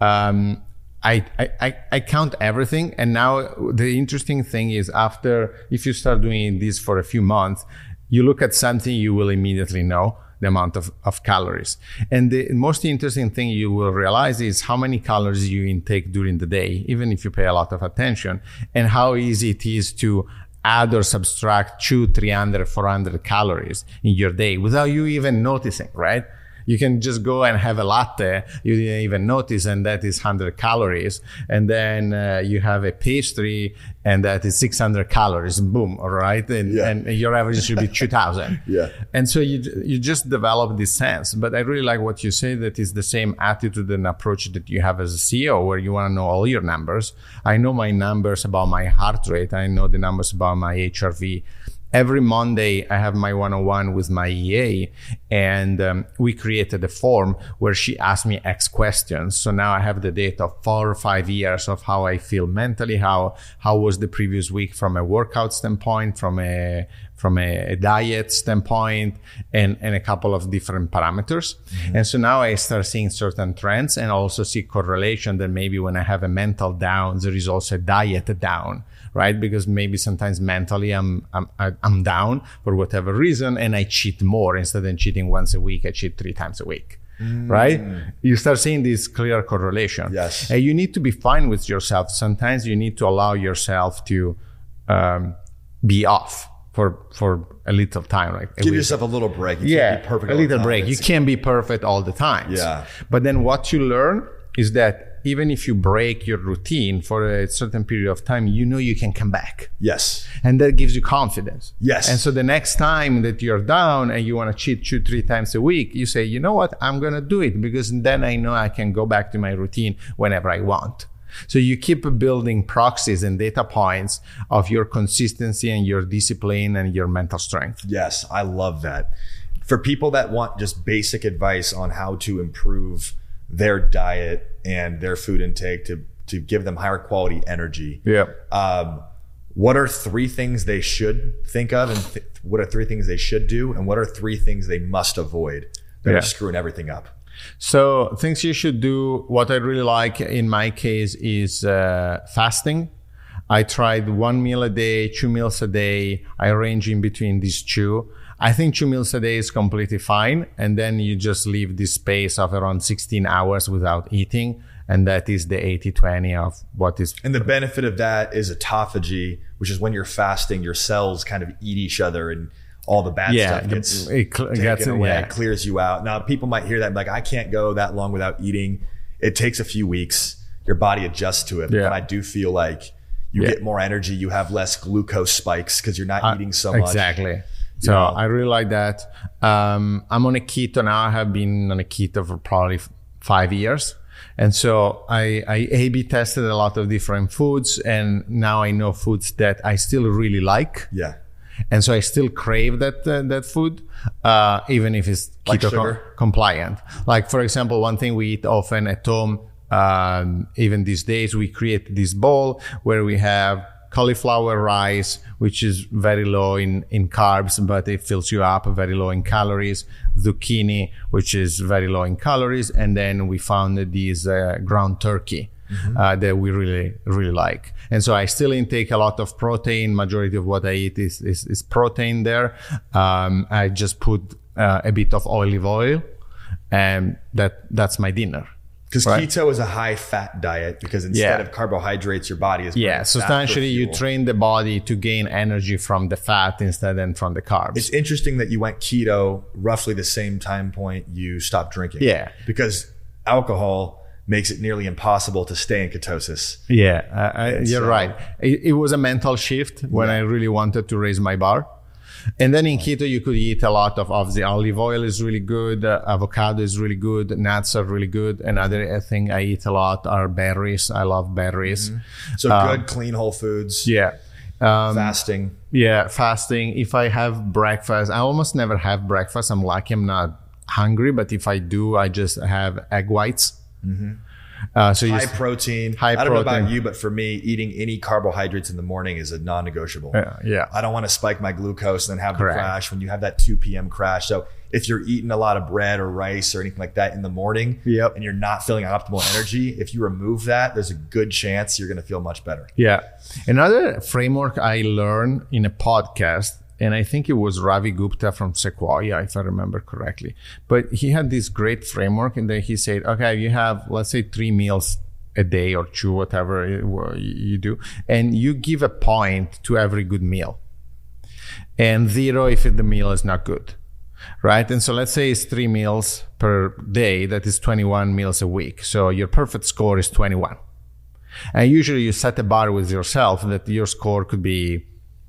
I count everything. And now the interesting thing is if you start doing this for a few months, you look at something, you will immediately know the amount of calories. And the most interesting thing you will realize is how many calories you intake during the day, even if you pay a lot of attention, and how easy it is to add or subtract 200, 300, 400 calories in your day without you even noticing, right? You can just go and have a latte. You didn't even notice, and that is 100 calories. And then you have a pastry, and that is 600 calories. Boom, all right? And your average should be 2,000. Yeah. And so you just develop this sense. But I really like what you say, that is the same attitude and approach that you have as a CEO, where you want to know all your numbers. I know my numbers about my heart rate. I know the numbers about my HRV. Every Monday, I have my one-on-one with my EA, and we created a form where she asked me X questions. So now I have the data of 4 or 5 years of how I feel mentally, how was the previous week from a workout standpoint, from a diet standpoint, and a couple of different parameters. Mm-hmm. And so now I start seeing certain trends and also see correlation that maybe when I have a mental down, there is also a diet down. Right? Because maybe sometimes mentally I'm down for whatever reason, and I cheat more. Instead of cheating once a week, I cheat 3 times a week. Right? You start seeing this clear correlation. Yes. And you need to be fine with yourself. Sometimes you need to allow yourself to be off for a little time. Like give yourself a little break. You can't be perfect a little break. You can't be perfect all the time. Yeah. But then what you learn is that even if you break your routine for a certain period of time, you know you can come back. Yes. And that gives you confidence. Yes. And so the next time that you're down and you want to cheat 2-3 times a week, you say, you know what, I'm going to do it, because then I know I can go back to my routine whenever I want. So you keep building proxies and data points of your consistency and your discipline and your mental strength. Yes, I love that. For people that want just basic advice on how to improve their diet and their food intake to give them higher quality energy. Yeah. What are 3 things they should think of, and what are 3 things they should do, and what are 3 things they must avoid that are screwing everything up? So things you should do, what I really like in my case is fasting. I tried 1 meal a day, 2 meals a day. I range in between these 2. I think 2 meals a day is completely fine. And then you just leave this space of around 16 hours without eating. And that is the 80-20 of what is. And the benefit of that is autophagy, which is when you're fasting, your cells kind of eat each other and all the bad stuff gets taken away. It clears you out. Now, people might hear that and be like, I can't go that long without eating. It takes a few weeks. Your body adjusts to it. But I do feel like you get more energy. You have less glucose spikes because you're not eating so much. Exactly. So I really like that. I'm on a keto now. I have been on a keto for probably 5 years. And so I A/B tested a lot of different foods, and now I know foods that I still really like. Yeah. And so I still crave that food, even if it's keto compliant. Like, for example, one thing we eat often at home, even these days, we create this bowl where we have cauliflower rice, which is very low in carbs, but it fills you up, very low in calories. Zucchini, which is very low in calories. And then we found this ground turkey. that we really, really like. And so I still intake a lot of protein. Majority of what I eat is protein there. I just put a bit of olive oil, and that's my dinner. Because keto is a high fat diet, because instead of carbohydrates, your body is burning substantially you train the body to gain energy from the fat instead than from the carbs. It's interesting that you went keto roughly the same time point you stopped drinking. Yeah. Because alcohol makes it nearly impossible to stay in ketosis. Yeah, you're right. It was a mental shift when I really wanted to raise my bar. And then in keto, you could eat a lot of obviously olive oil is really good. Avocado is really good. Nuts are really good. Another thing I eat a lot are berries. I love berries. So good, clean, whole foods. Yeah. Fasting. Yeah, fasting. If I have breakfast, I almost never have breakfast. I'm lucky I'm not hungry. But if I do, I just have egg whites. So high protein. I don't know about you, but for me, eating any carbohydrates in the morning is a non-negotiable. I don't want to spike my glucose and then have the crash when you have that 2 p.m. crash. So if you're eating a lot of bread or rice or anything like that in the morning and you're not feeling optimal energy, if you remove that, there's a good chance you're going to feel much better. Yeah. Another framework I learned in a podcast, and I think it was Ravi Gupta from Sequoia, if I remember correctly. But he had this great framework, and then he said, okay, you have, let's say, 3 meals a day or 2, whatever you do, and you give a point to every good meal, and 0 if the meal is not good, right? And so let's say it's 3 meals per day, that is 21 meals a week. So your perfect score is 21. And usually you set a bar with yourself that your score could be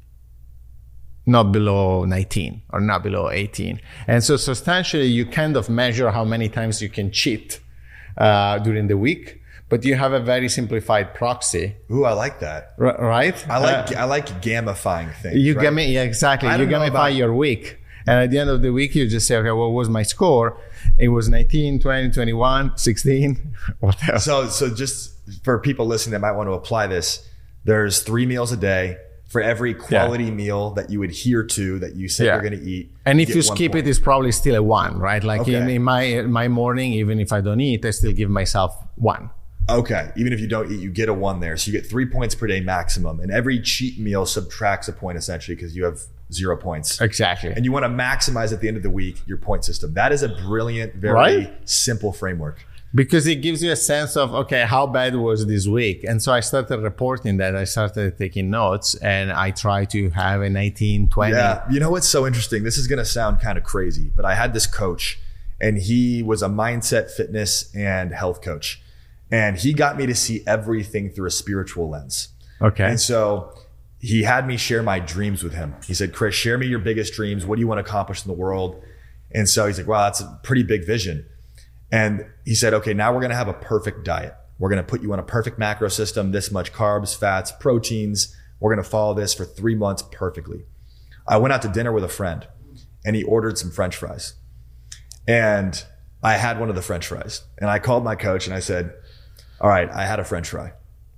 not below 19 or not below 18. And so substantially you kind of measure how many times you can cheat during the week, but you have a very simplified proxy. Ooh, I like that. Right? I like gamifying things. Exactly. You gamify your week. And at the end of the week, you just say, okay, what was my score? It was 19, 20, 21, 16, whatever. So just for people listening that might want to apply this, there's 3 meals a day. For every quality meal that you adhere to, that you say you're going to eat. And if you skip it, it's probably still a 1, right? Like in my morning, even if I don't eat, I still give myself 1. Okay. Even if you don't eat, you get a 1 there. So you get 3 points per day maximum. And every cheat meal subtracts a point essentially because you have 0 points. Exactly. And you want to maximize at the end of the week your point system. That is a brilliant, very simple framework. Because it gives you a sense of, okay, how bad was this week? And so I started reporting that. I started taking notes, and I try to have a 19, 20. Yeah. You know what's so interesting? This is going to sound kind of crazy, but I had this coach, and he was a mindset, fitness, and health coach. And he got me to see everything through a spiritual lens. Okay. And so he had me share my dreams with him. He said, Chris, share me your biggest dreams. What do you want to accomplish in the world? And so he's like, wow, that's a pretty big vision. And he said, okay, now we're going to have a perfect diet. We're going to put you on a perfect macro system, this much carbs, fats, proteins. We're going to follow this for 3 months perfectly. I went out to dinner with a friend, and he ordered some French fries. And I had one of the French fries. And I called my coach and I said, all right, I had a French fry.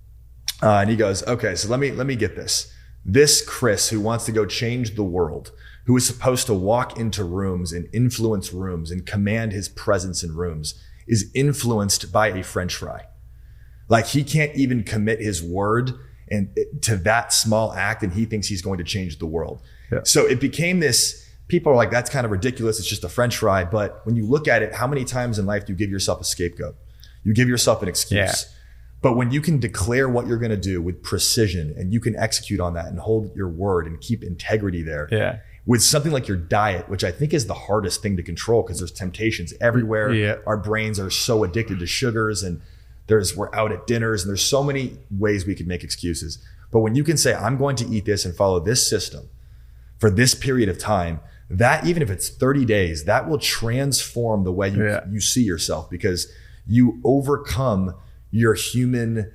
And he goes, okay, so let me get this. This Chris, who wants to go change the world, who is supposed to walk into rooms and influence rooms and command his presence in rooms, is influenced by a French fry. Like, he can't even commit his word and to that small act, and he thinks he's going to change the world. Yeah. So it became this, people are like, that's kind of ridiculous. It's just a French fry. But when you look at it, how many times in life do you give yourself a scapegoat? You give yourself an excuse. Yeah. But when you can declare what you're going to do with precision, and you can execute on that and hold your word and keep integrity there, with something like your diet, which I think is the hardest thing to control because there's temptations everywhere. Yeah. Our brains are so addicted to sugars, and we're out at dinners, and there's so many ways we could make excuses. But when you can say, I'm going to eat this and follow this system for this period of time, that even if it's 30 days, that will transform the way you see yourself, because you overcome your human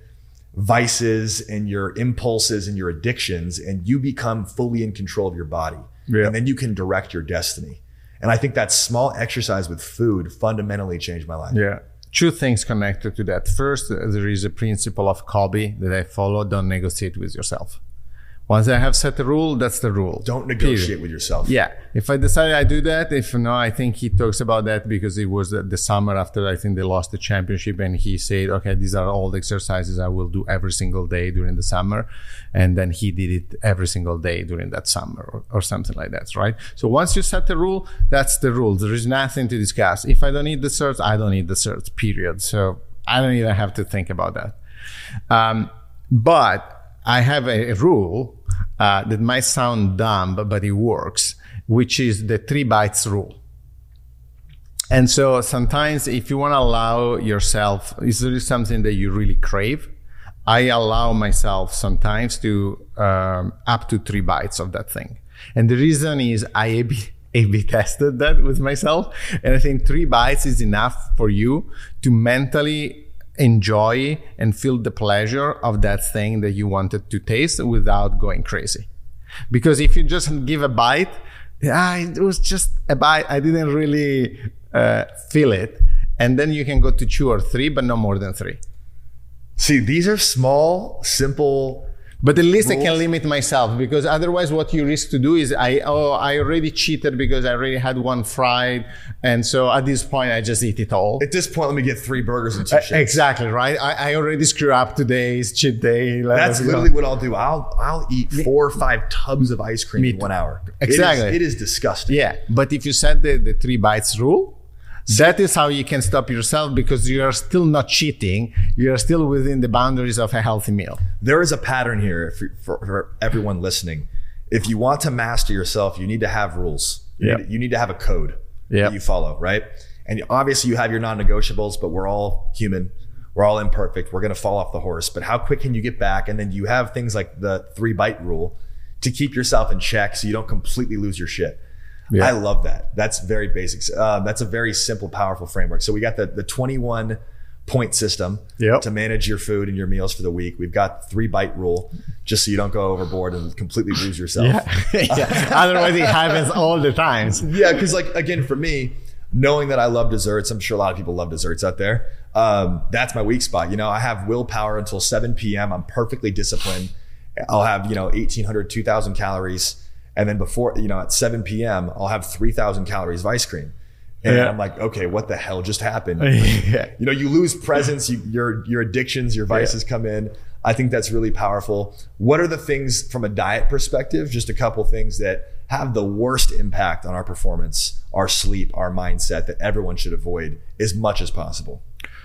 vices and your impulses and your addictions, and you become fully in control of your body. Yeah. And then you can direct your destiny. And I think that small exercise with food fundamentally changed my life. Yeah. 2 things connected to that. First, there is a principle of Kobe that I follow: don't negotiate with yourself. Once I have set a rule, that's the rule. Don't negotiate with yourself. Yeah. If I decide I do that, if no, I think he talks about that because it was the summer after I think they lost the championship, and he said, okay, these are all the exercises I will do every single day during the summer. And then he did it every single day during that summer or something like that, right? So once you set the rule, that's the rule. There is nothing to discuss. If I don't eat the certs, I don't eat the certs, period. So I don't even have to think about that. But I have a rule that might sound dumb, but it works, which is the 3 bites rule. And so sometimes if you want to allow yourself, if there is something that you really crave, I allow myself sometimes to up to 3 bites of that thing. And the reason is I A/B tested that with myself. And I think 3 bites is enough for you to mentally enjoy and feel the pleasure of that thing that you wanted to taste without going crazy. Because if you just give a bite, it was just a bite, I didn't really feel it. And then you can go to 2 or 3, but no more than 3. See, these are small, simple. But at least rules. I can limit myself, because otherwise what you risk to do is I already cheated because I already had one fried. And so at this point, I just eat it all. At this point, let me get 3 burgers and 2 shakes. Exactly, right? I already screw up today's cheat day. That's literally what I'll do. I'll eat 4 or 5 tubs of ice cream in 1 hour. Exactly. It is disgusting. Yeah. But if you set the 3 bites rule, that is how you can stop yourself, because you are still not cheating. You are still within the boundaries of a healthy meal. There is a pattern here for everyone listening. If you want to master yourself, you need to have rules. You need to have a code that you follow, right? And obviously you have your non-negotiables, but we're all human. We're all imperfect. We're going to fall off the horse. But how quick can you get back? And then you have things like the 3 bite rule to keep yourself in check so you don't completely lose your shit. Yeah. I love that. That's very basic. That's a very simple, powerful framework. So we got the 21 point system to manage your food and your meals for the week. We've got 3 bite rule, just so you don't go overboard and completely lose yourself. Otherwise it happens all the time. Yeah. Cause like, again, for me, knowing that I love desserts, I'm sure a lot of people love desserts out there. That's my weak spot. I have willpower until 7 p.m. I'm perfectly disciplined. I'll have, 1,800, 2,000 calories. And then before, at 7 p.m., I'll have 3,000 calories of ice cream. And I'm like, okay, what the hell just happened? You lose presence, your addictions, your vices come in. I think that's really powerful. What are the things from a diet perspective, just a couple things that have the worst impact on our performance, our sleep, our mindset, that everyone should avoid as much as possible?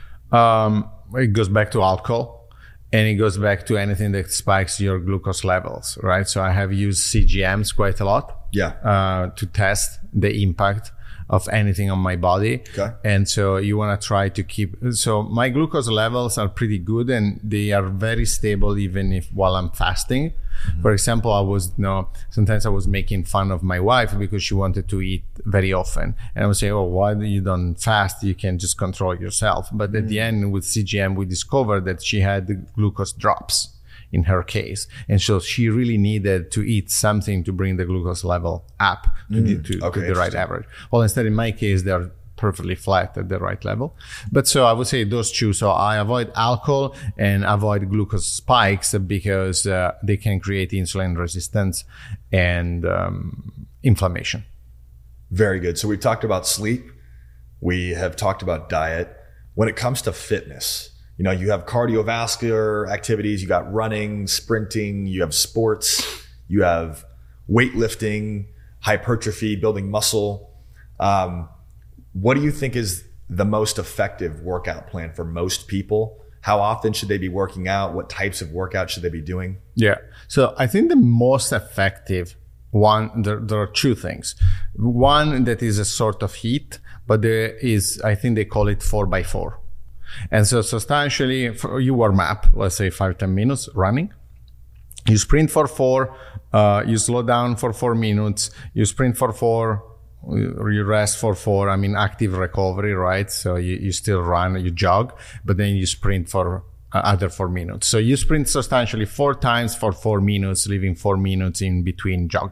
It goes back to alcohol. And it goes back to anything that spikes your glucose levels, right? So I have used CGMs quite a lot to test the impact of anything on my body. Okay. And so you want to try to keep, so my glucose levels are pretty good and they are very stable even while I'm fasting. Mm-hmm. For example, sometimes I was making fun of my wife because she wanted to eat very often. And I would say, why do you don't fast? You can just control yourself. But at the end with CGM, we discovered that she had the glucose drops in her case. And so she really needed to eat something to bring the glucose level up to the right average. Well, instead in my case, they're perfectly flat at the right level. But so I would say those 2. So I avoid alcohol and avoid glucose spikes because they can create insulin resistance and inflammation. Very good. So we've talked about sleep. We have talked about diet. When it comes to fitness, you have cardiovascular activities, you got running, sprinting, you have sports, you have weightlifting, hypertrophy, building muscle. What do you think is the most effective workout plan for most people? How often should they be working out? What types of workouts should they be doing? Yeah. So I think the most effective one, there are 2 things. One that is a sort of HIIT, but there is, I think they call it 4x4. And so substantially you warm up, let's say 5-10 minutes running. You sprint for 4, you slow down for 4 minutes, you sprint for 4, you rest for 4, active recovery, right? So you still run, you jog, but then you sprint for other 4 minutes. So you sprint substantially 4 times for 4 minutes, leaving 4 minutes in between jogging.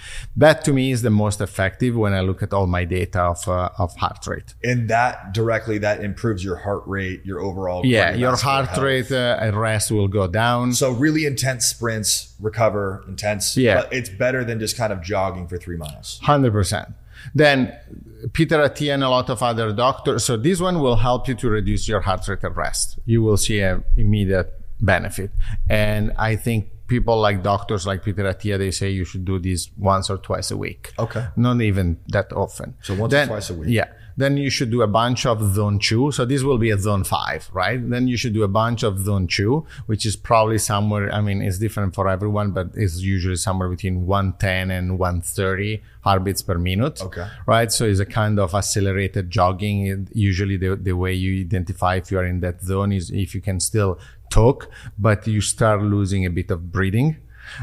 That to me is the most effective when I look at all my data of heart rate. And that improves your heart rate, your overall. Yeah, your heart rate at rest will go down. So really intense sprints, recover, intense. Yeah. But it's better than just kind of jogging for 3 miles. 100%. Then Peter Attia and a lot of other doctors. So this one will help you to reduce your heart rate at rest. You will see an immediate benefit. And I think people like doctors like Peter Attia, they say you should do this once or twice a week. Okay. Not even that often. So once or twice a week. Yeah. Then you should do a bunch of zone 2. So this will be a zone 5, right? Then you should do a bunch of zone 2, which is probably somewhere, I mean, it's different for everyone, but it's usually somewhere between 110 and 130 heartbeats per minute. Okay. Right? So it's a kind of accelerated jogging. Usually the way you identify if you are in that zone is if you can still talk, but you start losing a bit of breathing.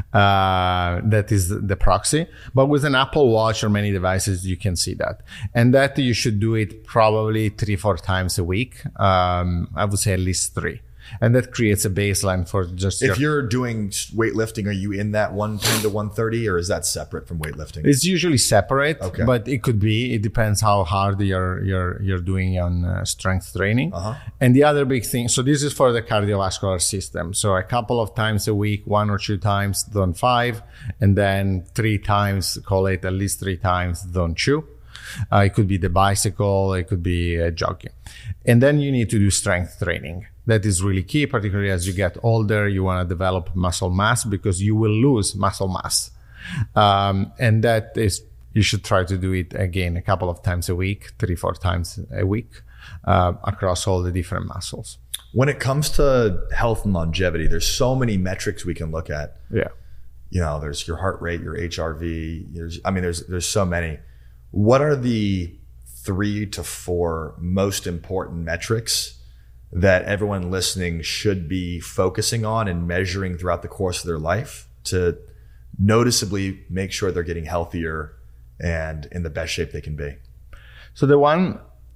That is the proxy. But with an Apple Watch or many devices, you can see that. And that you should do it probably 3-4 times a week. I would say at least 3. And that creates a baseline for just... If you're doing weightlifting, are you in that 110 to 130 or is that separate from weightlifting? It's usually separate, okay. But it could be. It depends how hard you're doing on strength training. Uh-huh. And the other big thing, so this is for the cardiovascular system. So a couple of times a week, 1 or 2 times zone 5, and then 3 times, call it at least 3 times zone 2. It could be the bicycle, it could be jogging. And then you need to do strength training. That is really key, particularly as you get older. You want to develop muscle mass because you will lose muscle mass. And that is, you should try to do it again a couple of times a week, 3-4 times a week, across all the different muscles. When it comes to health and longevity, there's so many metrics we can look at. Yeah. You know, there's your heart rate, your HRV. There's so many. What are the 3 to 4 most important metrics that everyone listening should be focusing on and measuring throughout the course of their life to noticeably make sure they're getting healthier and in the best shape they can be? So the one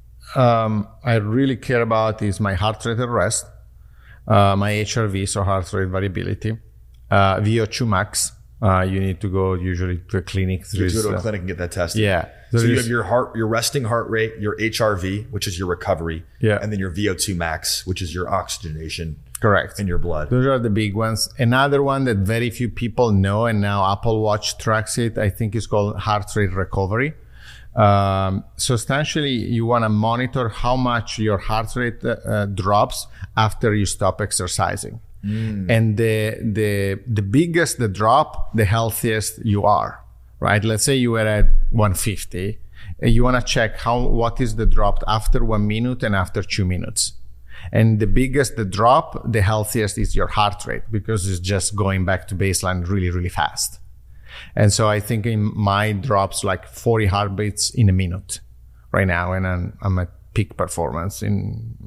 I really care about is my heart rate at rest, my HRV, so heart rate variability, VO2 max. You need to go usually to a clinic. You go to a clinic and get that tested. Yeah. So you have your resting heart rate, your HRV, which is your recovery, and then your VO2 max, which is your oxygenation. Correct. In your blood. Those are the big ones. Another one that very few people know, and now Apple Watch tracks it, I think is called heart rate recovery. So essentially, you want to monitor how much your heart rate drops after you stop exercising. And the biggest the drop, the healthiest you are, right? Let's say you were at 150. You want to check what is the drop after 1 minute and after 2 minutes. And the biggest the drop, the healthiest is your heart rate because it's just going back to baseline really, really fast. And so I think in my drops like 40 heartbeats in a minute right now. And I'm at peak performance in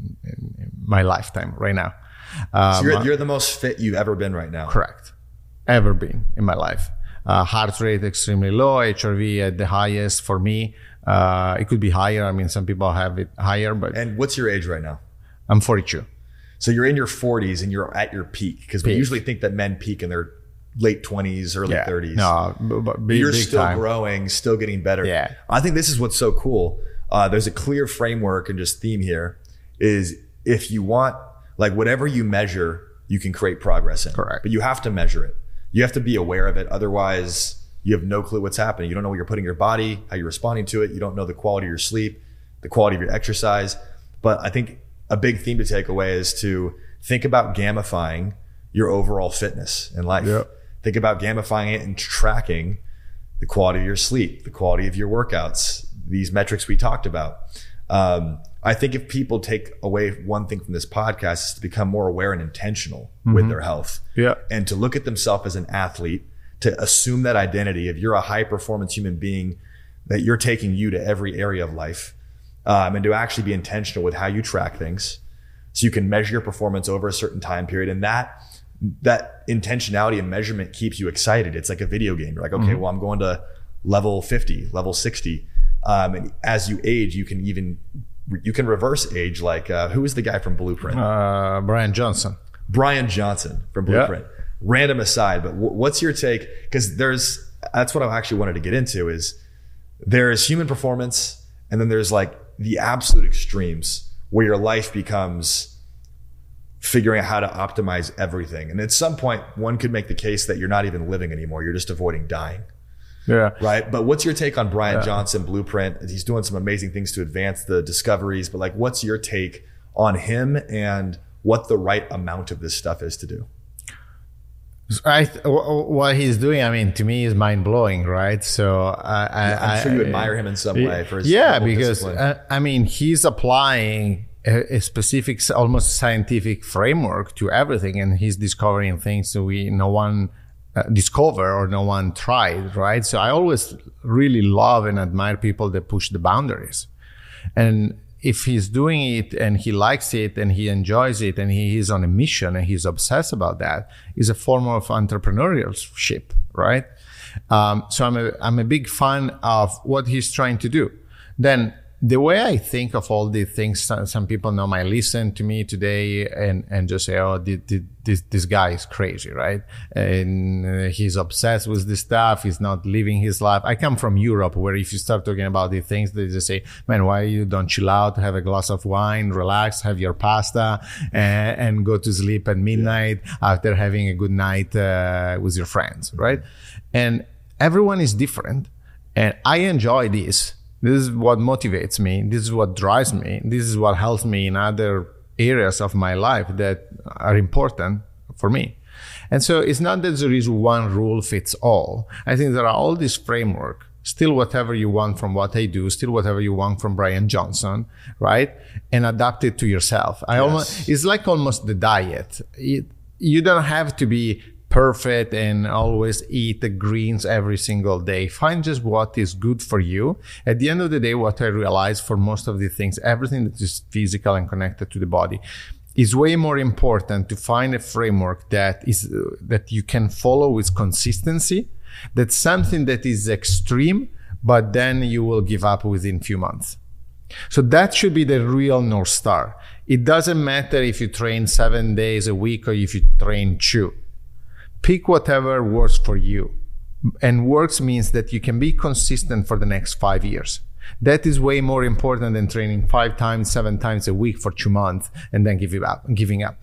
my lifetime right now. So you're the most fit you've ever been right now. Correct. Ever been in my life. Heart rate extremely low, HRV at the highest for me. It could be higher. I mean, some people have it higher, but... And what's your age right now? I'm 42. So you're in your 40s and you're at your peak because we usually think that men peak in their late 20s, early 30s. No, but you're still time. growing, still getting better. Yeah. I think this is what's so cool. There's a clear framework and just theme here is if you want... Like whatever you measure, you can create progress in. Correct. But you have to measure it. You have to be aware of it. Otherwise, you have no clue what's happening. You don't know what you're putting in your body, how you're responding to it. You don't know the quality of your sleep, the quality of your exercise. But I think a big theme to take away is to think about gamifying your overall fitness in life. Yep. Think about gamifying it and tracking the quality of your sleep, the quality of your workouts, these metrics we talked about. I think if people take away one thing from this podcast is to become more aware and intentional with their health. Yeah. And to look at themselves as an athlete, to assume that identity. If you're a high performance human being, that you're taking you to every area of life, and to actually be intentional with how you track things so you can measure your performance over a certain time period. And that intentionality and measurement keeps you excited. It's like a video game. You're like, okay, well, I'm going to level 50, level 60. And as you age, you can reverse age. Like, who is the guy from Blueprint? Brian Johnson from Blueprint. Random aside, but what's your take? Because there's that's what I actually wanted to get into is there's human performance and then there's like the absolute extremes where your life becomes figuring out how to optimize everything. And at some point, one could make the case that you're not even living anymore. You're just avoiding dying. Yeah. Right. But what's your take on Brian Johnson, Blueprint? He's doing some amazing things to advance the discoveries, but like, what's your take on him and what the right amount of this stuff is to do? What he's doing, I mean, to me is mind blowing, right? So I'm sure you admire him in some way for his because I mean, he's applying a specific, almost scientific framework to everything, and he's discovering things that no one discovered or no one tried, right? So I always really love and admire people that push the boundaries, and if he's doing it and he likes it and he enjoys it and he is on a mission and he's obsessed about that, is a form of entrepreneurship, right? So I'm a big fan of what he's trying to do. Then the way I think of all these things, some people might listen to me today and just say, oh, this guy is crazy, right? And he's obsessed with this stuff. He's not living his life. I come from Europe, where if you start talking about these things, they just say, man, why you don't chill out, have a glass of wine, relax, have your pasta, and go to sleep at midnight after having a good night with your friends, right? And everyone is different. And I enjoy this. This is what motivates me. This is what drives me. This is what helps me in other areas of my life that are important for me. And so it's not that there is one rule fits all. I think there are all these framework, still whatever you want from what I do, still whatever you want from Brian Johnson, right? And adapt it to yourself. It's like almost the diet. You don't have to be perfect and always eat the greens every single day. Find just what is good for you. At the end of the day, what I realized for most of the things, everything that is physical and connected to the body, is way more important to find a framework that you can follow with consistency. That's something that is extreme, but then you will give up within a few months. So that should be the real North Star. It doesn't matter if you train 7 days a week or if you train 2. Pick whatever works for you. And works means that you can be consistent for the next 5 years. That is way more important than training 5 times, 7 times a week for 2 months and then giving up.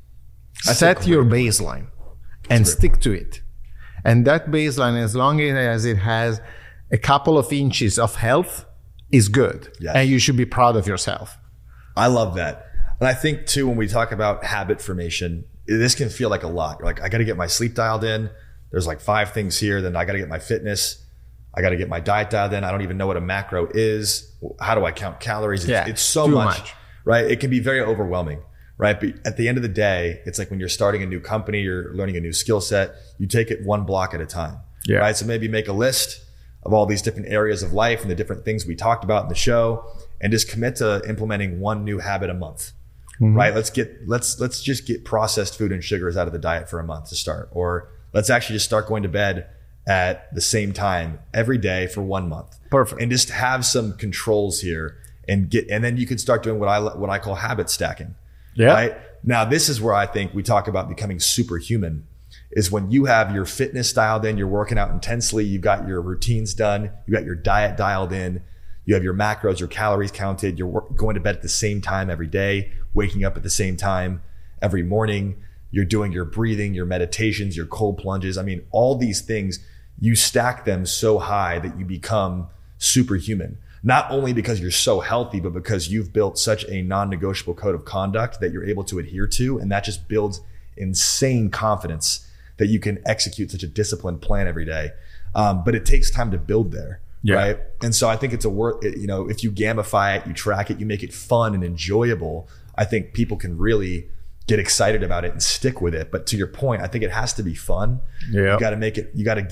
Set your baseline and stick to it. And that baseline, as long as it has a couple of inches of health, is good. Yes. And you should be proud of yourself. I love that. And I think too, when we talk about habit formation, this can feel like a lot. You're like, I got to get my sleep dialed in. There's like 5 things here. Then I got to get my fitness. I got to get my diet dialed in. I don't even know what a macro is. How do I count calories? It's so much, right? It can be very overwhelming, right? But at the end of the day, it's like when you're starting a new company, you're learning a new skill set, you take it one block at a time, right? So maybe make a list of all these different areas of life and the different things we talked about in the show and just commit to implementing one new habit a month. Mm-hmm. Right. Let's just get processed food and sugars out of the diet for a month to start, or let's actually just start going to bed at the same time every day for 1 month. Perfect. And just have some controls here and then you can start doing what I call habit stacking. Yeah. Right. Now, this is where I think we talk about becoming superhuman, is when you have your fitness dialed in, you're working out intensely, you've got your routines done, you got your diet dialed in, you have your macros, your calories counted, you're going to bed at the same time every day, waking up at the same time every morning, you're doing your breathing, your meditations, your cold plunges. I mean, all these things, you stack them so high that you become superhuman. Not only because you're so healthy, but because you've built such a non-negotiable code of conduct that you're able to adhere to. And that just builds insane confidence that you can execute such a disciplined plan every day. But it takes time to build there. Yeah. Right. And so I think it's if you gamify it, you track it, you make it fun and enjoyable, I think people can really get excited about it and stick with it. But to your point, I think it has to be fun. Yeah. You got to make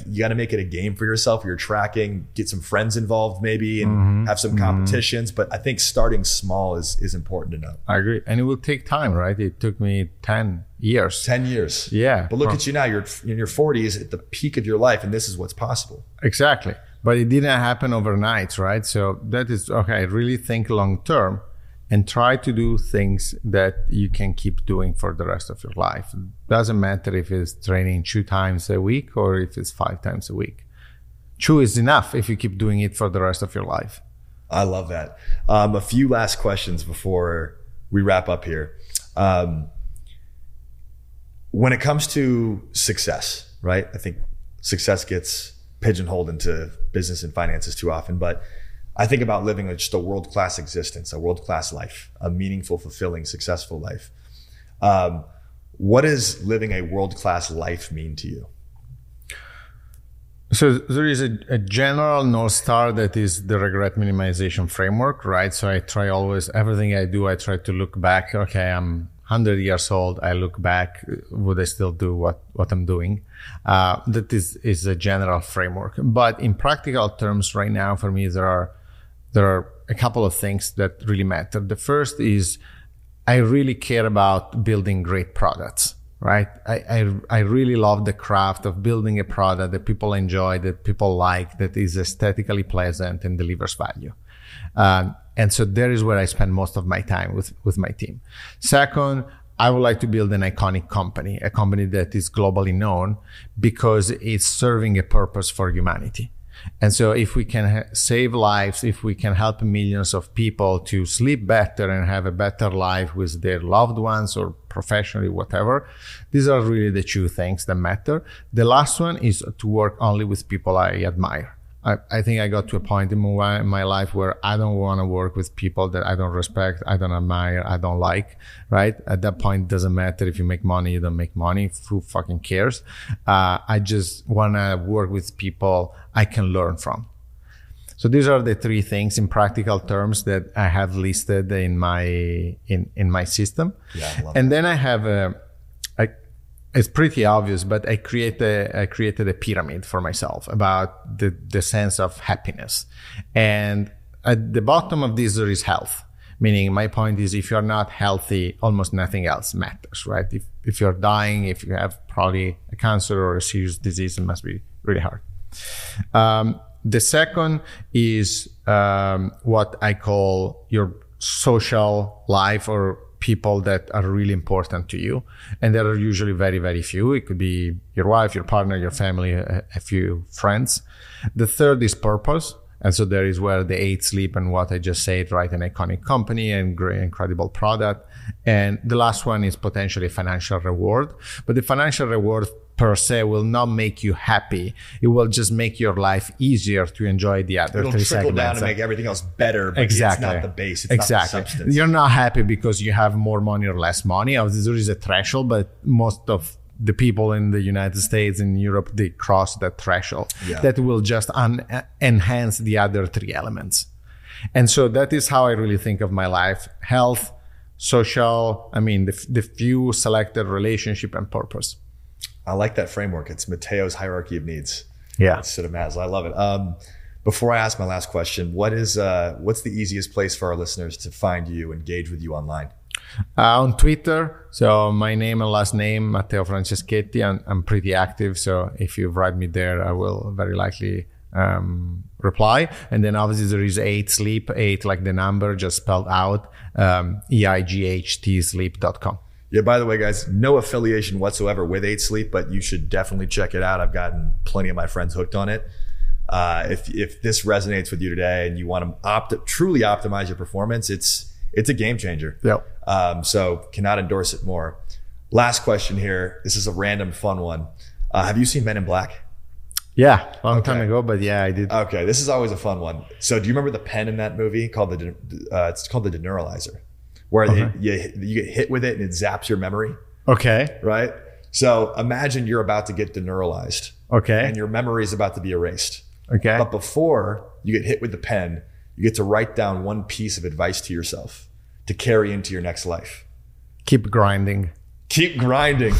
it a game for yourself. You're tracking, get some friends involved maybe and have some competitions. But I think starting small is important to know. I agree. And it will take time, right? It took me 10 years. 10 years. Yeah. But look at you now, you're in your 40s at the peak of your life, and this is what's possible. Exactly. But it didn't happen overnight, right? So that is, okay, really think long term and try to do things that you can keep doing for the rest of your life. It doesn't matter if it's training 2 times a week or if it's 5 times a week. 2 is enough if you keep doing it for the rest of your life. I love that. A few last questions before we wrap up here. When it comes to success, right? I think success gets pigeonholed into business and finances too often, but I think about living just a world-class existence, a world-class life, a meaningful, fulfilling, successful life. What does living a world-class life mean to you? So there is a general North Star that is the regret minimization framework, right? So I try always, everything I do, I try to look back. Okay, I'm 100 years old. I look back, would I still do what I'm doing? That is a general framework. But in practical terms right now, for me, there are a couple of things that really matter. The first is I really care about building great products. Right. I really love the craft of building a product that people enjoy, that people like, that is aesthetically pleasant and delivers value. And so there is where I spend most of my time with my team. Second, I would like to build an iconic company, a company that is globally known because it's serving a purpose for humanity. And so if we can save lives, if we can help millions of people to sleep better and have a better life with their loved ones or professionally, whatever, these are really the 2 things that matter. The last one is to work only with people I admire. I think I got to a point in my life where I don't want to work with people that I don't respect, I don't admire, I don't like, right? At that point, it doesn't matter if you make money, you don't make money, who fucking cares? I just want to work with people I can learn from. So these are the 3 things in practical terms that I have listed in my system. Yeah, I love and then I have it's pretty obvious, but I created a pyramid for myself about the sense of happiness. And at the bottom of this, there is health. Meaning my point is if you're not healthy, almost nothing else matters, right? If you're dying, if you have probably a cancer or a serious disease, it must be really hard. The second is what I call your social life or people that are really important to you. And there are usually very, very few. It could be your wife, your partner, your family, a few friends. The third is purpose. And so there is where the 8 Sleep and what I just said, right? An iconic company and great, incredible product. And the last one is potentially financial reward. But the financial reward per se will not make you happy. It will just make your life easier to enjoy the other 3 segments. It'll trickle down and make everything else better, but exactly. It's not the base. It's exactly. not the substance. You're not happy because you have more money or less money. There is a threshold, but most of the people in the United States and Europe, they cross that threshold. Yeah. That will just enhance the other 3 elements. And so that is how I really think of my life: health, social, the few selected relationship and purpose. I like that framework. It's Matteo's hierarchy of needs. Yeah. Instead of Maslow. I love it. Before I ask my last question, what's the easiest place for our listeners to find you, engage with you online? On Twitter. So my name and last name, Matteo Franceschetti. I'm pretty active. So if you write me there, I will very likely reply. And then obviously there is 8 Sleep, 8 like the number, just spelled out, EIGHT-sleep.com. Yeah, by the way, guys, no affiliation whatsoever with 8 Sleep, but you should definitely check it out. I've gotten plenty of my friends hooked on it. If this resonates with you today and you want to truly optimize your performance, it's a game changer. Yep. So cannot endorse it more. Last question here. This is a random fun one. Have you seen Men in Black? Yeah, long time ago, but yeah, I did. Okay, this is always a fun one. So do you remember the pen in that movie called it's called the Deneuralizer, where you get hit with it and it zaps your memory? Okay. Right? So imagine you're about to get deneuralized. Okay. And your memory is about to be erased. Okay. But before you get hit with the pen, you get to write down one piece of advice to yourself to carry into your next life. Keep grinding. Keep grinding.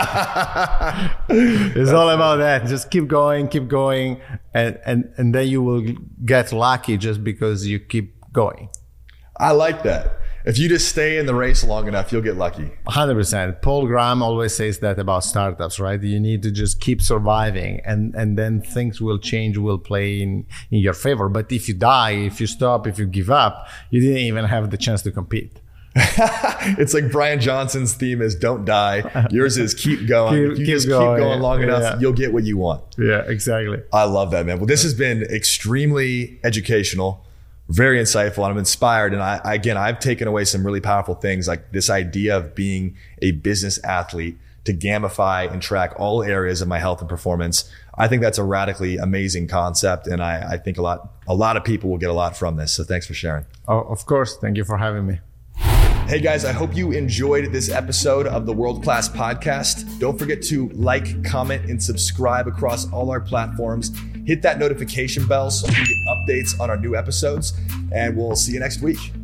It's all about that. Just keep going. And then you will get lucky just because you keep going. I like that. If you just stay in the race long enough, you'll get lucky. 100%. Paul Graham always says that about startups, right? You need to just keep surviving and then things will change, will play in your favor. But if you die, if you stop, if you give up, you didn't even have the chance to compete. It's like Brian Johnson's theme is don't die. Yours is keep going. If you just keep going long enough, you'll get what you want. Yeah, exactly. I love that, man. Well, this has been extremely educational, very insightful, and I'm inspired. And I've taken away some really powerful things, like this idea of being a business athlete to gamify and track all areas of my health and performance. I think that's a radically amazing concept. And I think a lot of people will get a lot from this. So thanks for sharing. Oh, of course. Thank you for having me. Hey guys, I hope you enjoyed this episode of the World Class Podcast. Don't forget to like, comment, and subscribe across all our platforms. Hit that notification bell so you get updates on our new episodes, and we'll see you next week.